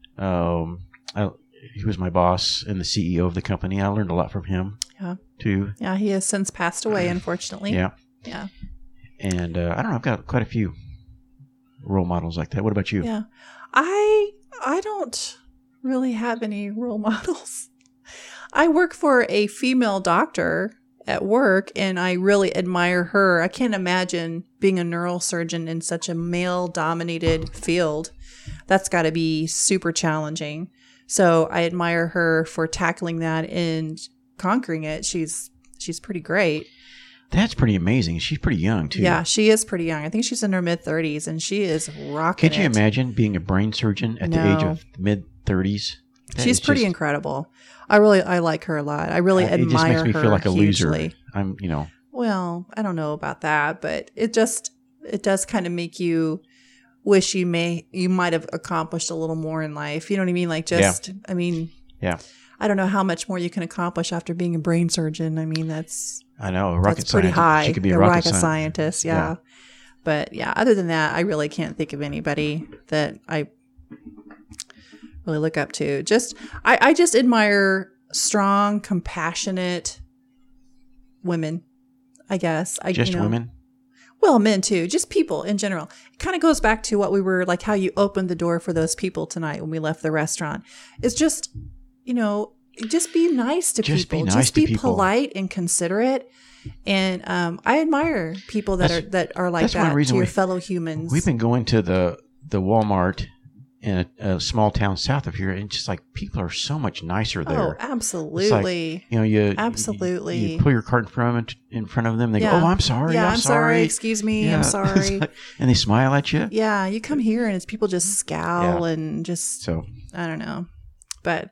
he was my boss and the CEO of the company. I learned a lot from him. Yeah. Too. Yeah, he has since passed away, unfortunately. Yeah. Yeah. And I don't know. I've got quite a few role models like that. What about you? Yeah. I don't really have any role models. I work for a female doctor at work, and I really admire her. I can't imagine being a neurosurgeon in such a male-dominated field. That's got to be super challenging. So I admire her for tackling that and conquering it. She's pretty great. That's pretty amazing. She's pretty young, too. Yeah, she is pretty young. I think she's in her mid-30s, and she is rocking it. Could you imagine being a brain surgeon at the age of mid-30s? She's pretty incredible. I like her a lot. I really admire her. It just makes me feel like a loser. Well, I don't know about that, but it does kind of make you wish you might have accomplished a little more in life. You know what I mean? Like I mean, I don't know how much more you can accomplish after being a brain surgeon. I mean, I know, a rocket that's pretty scientist. high. She could be a rocket scientist. Yeah. But other than that, I really can't think of anybody that I really look up to. I just admire strong, compassionate women, I guess. Women? Well, men too. Just people in general. It kind of goes back to what we were like, how you opened the door for those people tonight when we left the restaurant. It's just, just be nice to people. Just be polite and considerate. And I admire people that are like that to your fellow humans. We've been going to the Walmart in a small town south of here, and just like people are so much nicer there. Oh, absolutely. Like, absolutely. You pull your cart in front of them. They go, "Oh, I'm sorry. Yeah, I'm sorry. Excuse me. I'm sorry." And they smile at you. Yeah, you come here and it's people just scowl and just. So I don't know, but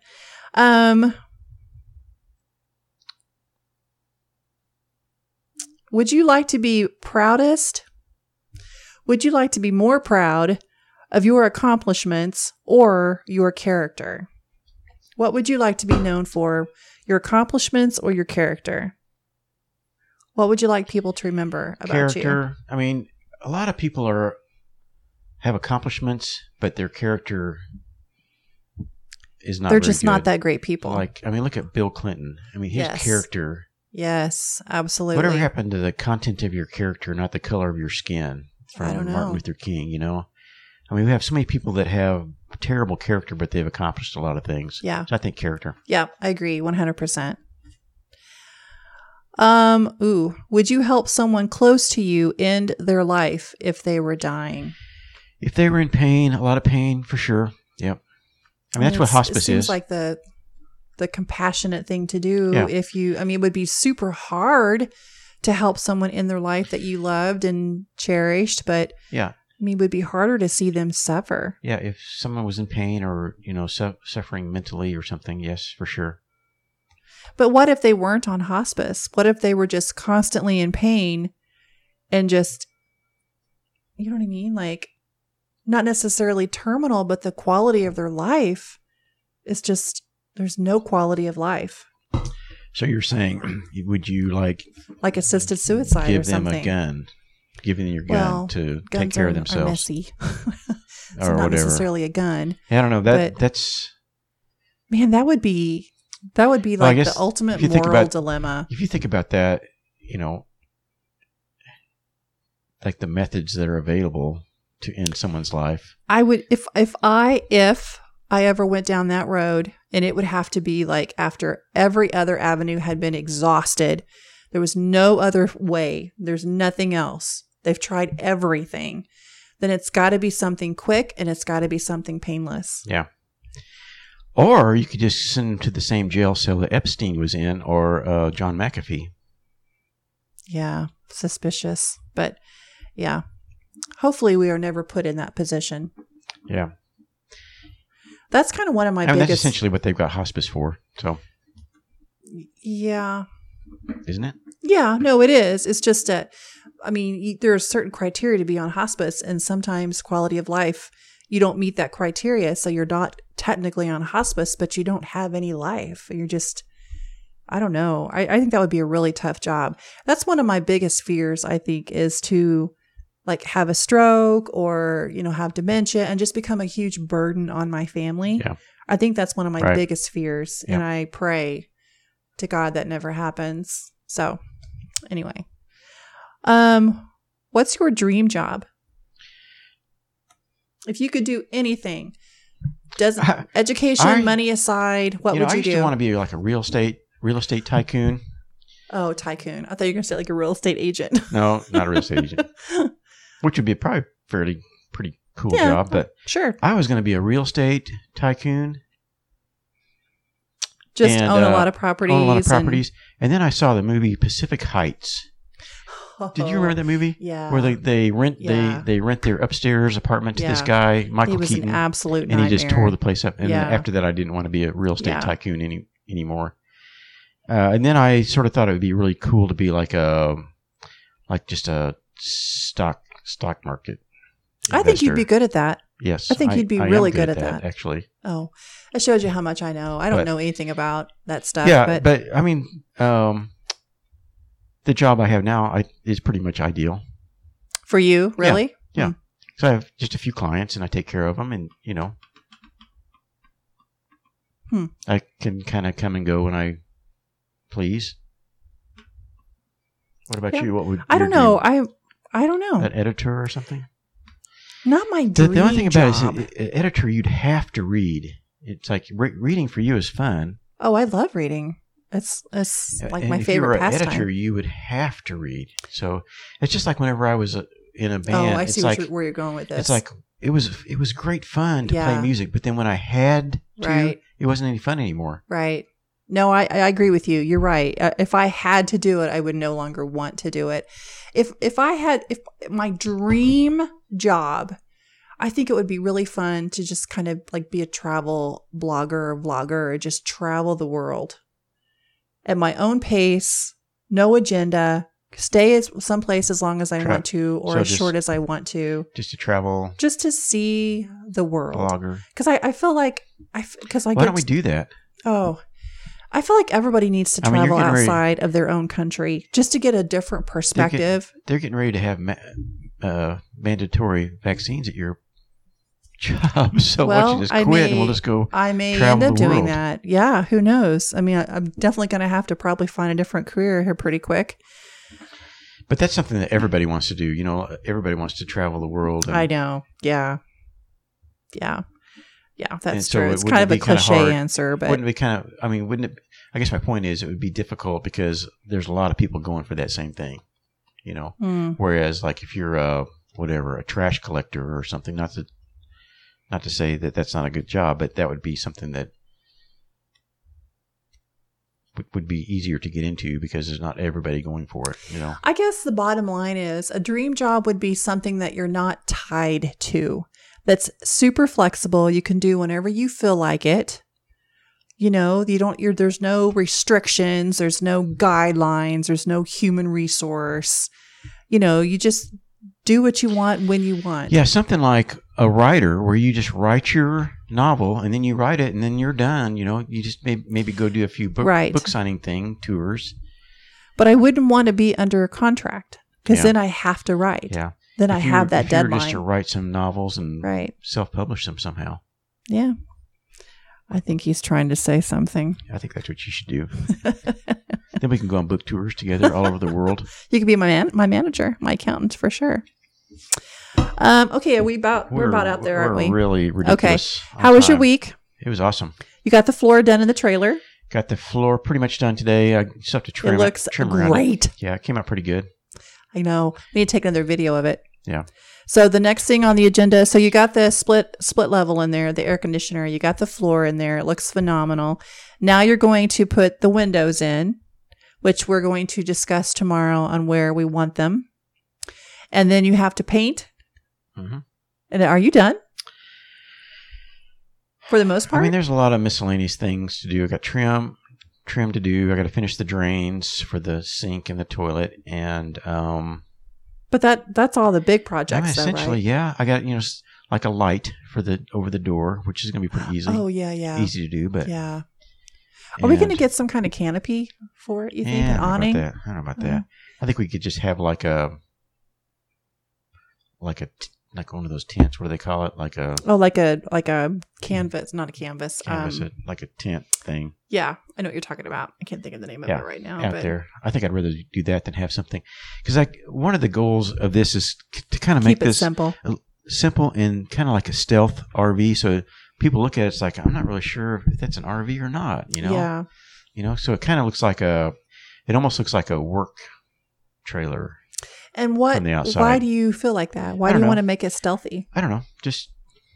would you like to be proudest? Would you like to be more proud of your accomplishments or your character? What would you like to be known for? Your accomplishments or your character? What would you like people to remember about you? I mean, a lot of people have accomplishments, but their character is not. They're just not that great people. Like, I mean, look at Bill Clinton. I mean, his character. Yes, absolutely. Whatever happened to the content of your character, not the color of your skin? From I don't know. Martin Luther King, you know? I mean, we have so many people that have terrible character, but they've accomplished a lot of things. Yeah. So I think character. Yeah, I agree 100%. Would you help someone close to you end their life if they were dying? If they were in pain, a lot of pain, for sure. Yep. I mean, that's what hospice is. It seems like the compassionate thing to do. Yeah. It would be super hard to help someone in their life that you loved and cherished, but yeah, it would be harder to see them suffer. Yeah, if someone was in pain or, suffering mentally or something, yes, for sure. But what if they weren't on hospice? What if they were just constantly in pain and just, you know what I mean? Like, not necessarily terminal, but the quality of their life is just, there's no quality of life. So you're saying, would you like assisted suicide or something? Give them a gun, give them your gun to take care of themselves. Are messy. It's or not whatever. Necessarily a gun. Yeah, I don't know. That's man. That would be like the ultimate moral dilemma. If you think about that, like the methods that are available to end someone's life. I would if I ever went down that road, and it would have to be like after every other avenue had been exhausted. There was no other way. There's nothing else. They've tried everything. Then it's got to be something quick, and it's got to be something painless. Yeah. Or you could just send them to the same jail cell that Epstein was in, or John McAfee. Yeah, suspicious. But yeah, hopefully we are never put in that position. Yeah. That's kind of one of my biggest... That's essentially what they've got hospice for, so... Yeah. Isn't it? Yeah, no, it is. It's just that, there's certain criteria to be on hospice, and sometimes quality of life, you don't meet that criteria, so you're not technically on hospice, but you don't have any life. You're just... I don't know. I think that would be a really tough job. That's one of my biggest fears, I think, is to... like have a stroke or, have dementia and just become a huge burden on my family. Yeah. I think that's one of my biggest fears. Yeah. And I pray to God that never happens. So anyway, what's your dream job? If you could do anything, education, money aside, what would you do? I used to want to be like a real estate tycoon. Oh, tycoon. I thought you were going to say like a real estate agent. No, not a real estate agent. Which would be probably pretty cool job. But sure. I was going to be a real estate tycoon. Just own a lot of properties. And then I saw the movie Pacific Heights. Oh, did you remember that movie? Yeah. Where they rent their upstairs apartment to this guy, Michael Keaton. He was an absolute nightmare. And he just tore the place up. And then after that, I didn't want to be a real estate tycoon anymore. And then I sort of thought it would be really cool to be like just a stock market investor. I think you'd be good at that. Yes. I think you'd be really good at that. Actually. Oh, I showed you how much I know. I don't know anything about that stuff. Yeah, but the job I have now is pretty much ideal. For you, really? Yeah. So I have just a few clients and I take care of them and, I can kind of come and go when I please. What about you? What would I don't know. I don't know. An editor or something? Not my dream The only thing job. about it is, editor, you'd have to read. It's like reading for you is fun. Oh, I love reading. It's like my favorite pastime. If you were an editor, you would have to read. So it's just like whenever I was in a band. Oh, I see where you're going with this. It's like it was great fun to play music, but then when I had to, it wasn't any fun anymore. Right. No, I agree with you. You're right. If I had to do it, I would no longer want to do it. If my dream job, I think it would be really fun to just kind of like be a travel blogger or vlogger or just travel the world at my own pace, no agenda, stay someplace as long as I want to or as short as I want to. Just to travel. Just to see the world. Blogger. Because I feel like why don't we do that? Oh, I feel like everybody needs to travel outside of their own country just to get a different perspective. They're getting ready to have mandatory vaccines at your job. So why don't you just quit and we'll just go I may end up doing that. Yeah, who knows? I mean, I'm definitely going to have to probably find a different career here pretty quick. But that's something that everybody wants to do. You know, everybody wants to travel the world. I know. Yeah. Yeah. Yeah, that's true. It's kind of a cliche answer, but wouldn't it be kind of, I mean, wouldn't it, I guess my point is it would be difficult because there's a lot of people going for that same thing, you know, whereas like if you're a trash collector or something, not to say that that's not a good job, but that would be something that would be easier to get into because there's not everybody going for it, you know. I guess the bottom line is a dream job would be something that you're not tied to. That's super flexible. You can do whenever you feel like it. You know, there's no restrictions. There's no guidelines. There's no human resource. You know, you just do what you want when you want. Yeah, something like a writer where you just write your novel and then you write it and then you're done. You know, you just maybe go do a few book signing tours. But I wouldn't want to be under a contract because then I have to write. Yeah. Then I have that deadline. You're just to write some novels and self-publish them somehow. Yeah. I think he's trying to say something. I think that's what you should do. Then we can go on book tours together all over the world. You could be my manager, my accountant for sure. Okay, we're about out there, aren't we? We're really ridiculous. Okay. How was your week? It was awesome. You got the floor done in the trailer? Got the floor pretty much done today. I just have to trim it. Looks great. Yeah, it came out pretty good. I know. We need to take another video of it. Yeah. So the next thing on the agenda, so you got the split level in there, the air conditioner, you got the floor in there. It looks phenomenal. Now you're going to put the windows in, which we're going to discuss tomorrow on where we want them. And then you have to paint. Mm-hmm. And are you done? For the most part? I mean, there's a lot of miscellaneous things to do. I got trim to do. I got to finish the drains for the sink and the toilet. And, but that's all the big projects, essentially, right? Yeah. I got, like a light for over the door, which is going to be pretty easy. Oh, yeah. Easy to do, but. Yeah. Are we going to get some kind of canopy for it, you think? An awning? I don't know about that. I think we could just have like one of those tents. What do they call it? Like a canvas, not a canvas. Like a tent thing. Yeah, I know what you're talking about. I can't think of the name of it right now. Out there. I think I'd rather do that than have something. Because one of the goals of this is to kind of make this simple and kind of like a stealth RV. So people look at it, it's like, I'm not really sure if that's an RV or not, you know? Yeah. You know, so it kind of looks like it almost looks like a work trailer. And why do you feel like that? Why do you want to make it stealthy? I don't know. Just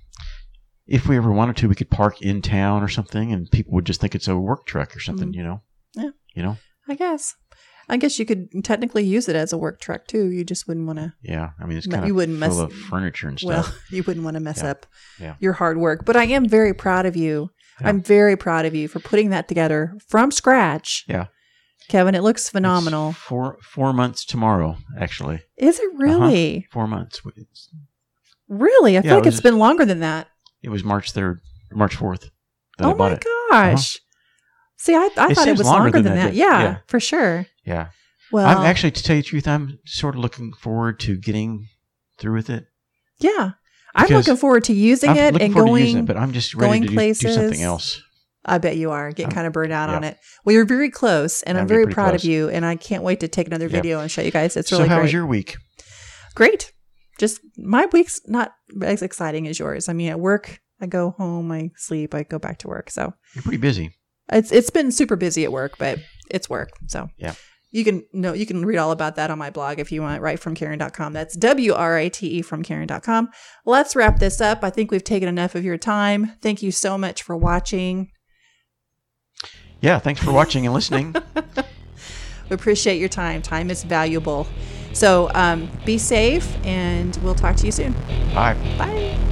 if we ever wanted to, we could park in town or something and people would just think it's a work truck or something, you know? Yeah. You know? I guess you could technically use it as a work truck too. You just wouldn't want to. Yeah. I mean, it's kind of full of furniture and stuff. Well, you wouldn't want to mess up your hard work. But I am very proud of you. Yeah. I'm very proud of you for putting that together from scratch. Yeah. Kevin, it looks phenomenal. It's 4 months tomorrow, actually. Is it really? 4 months. Really? I feel like it's been longer than that. It was March 4th. Oh my gosh. See, I thought it was longer than that. Yeah, for sure. Yeah. Well, I'm actually, to tell you the truth, I'm sort of looking forward to getting through with it. Yeah. I'm looking forward to using it and going, but I'm just ready to do something else. I bet you are getting kind of burned out on it. Well, you're very close, and I'm very proud of you, and I can't wait to take another video and show you guys. It's really great. So how was your week? Great. Just my week's not as exciting as yours. I mean, at work, I go home, I sleep, I go back to work. So you're pretty busy. It's been super busy at work, but it's work. So yeah. You can read all about that on my blog if you want, writefromkaren.com. That's WRITE from Karen.com. Let's wrap this up. I think we've taken enough of your time. Thank you so much for watching. Yeah, thanks for watching and listening. We appreciate your time. Time is valuable. So be safe, and we'll talk to you soon. Bye. Bye.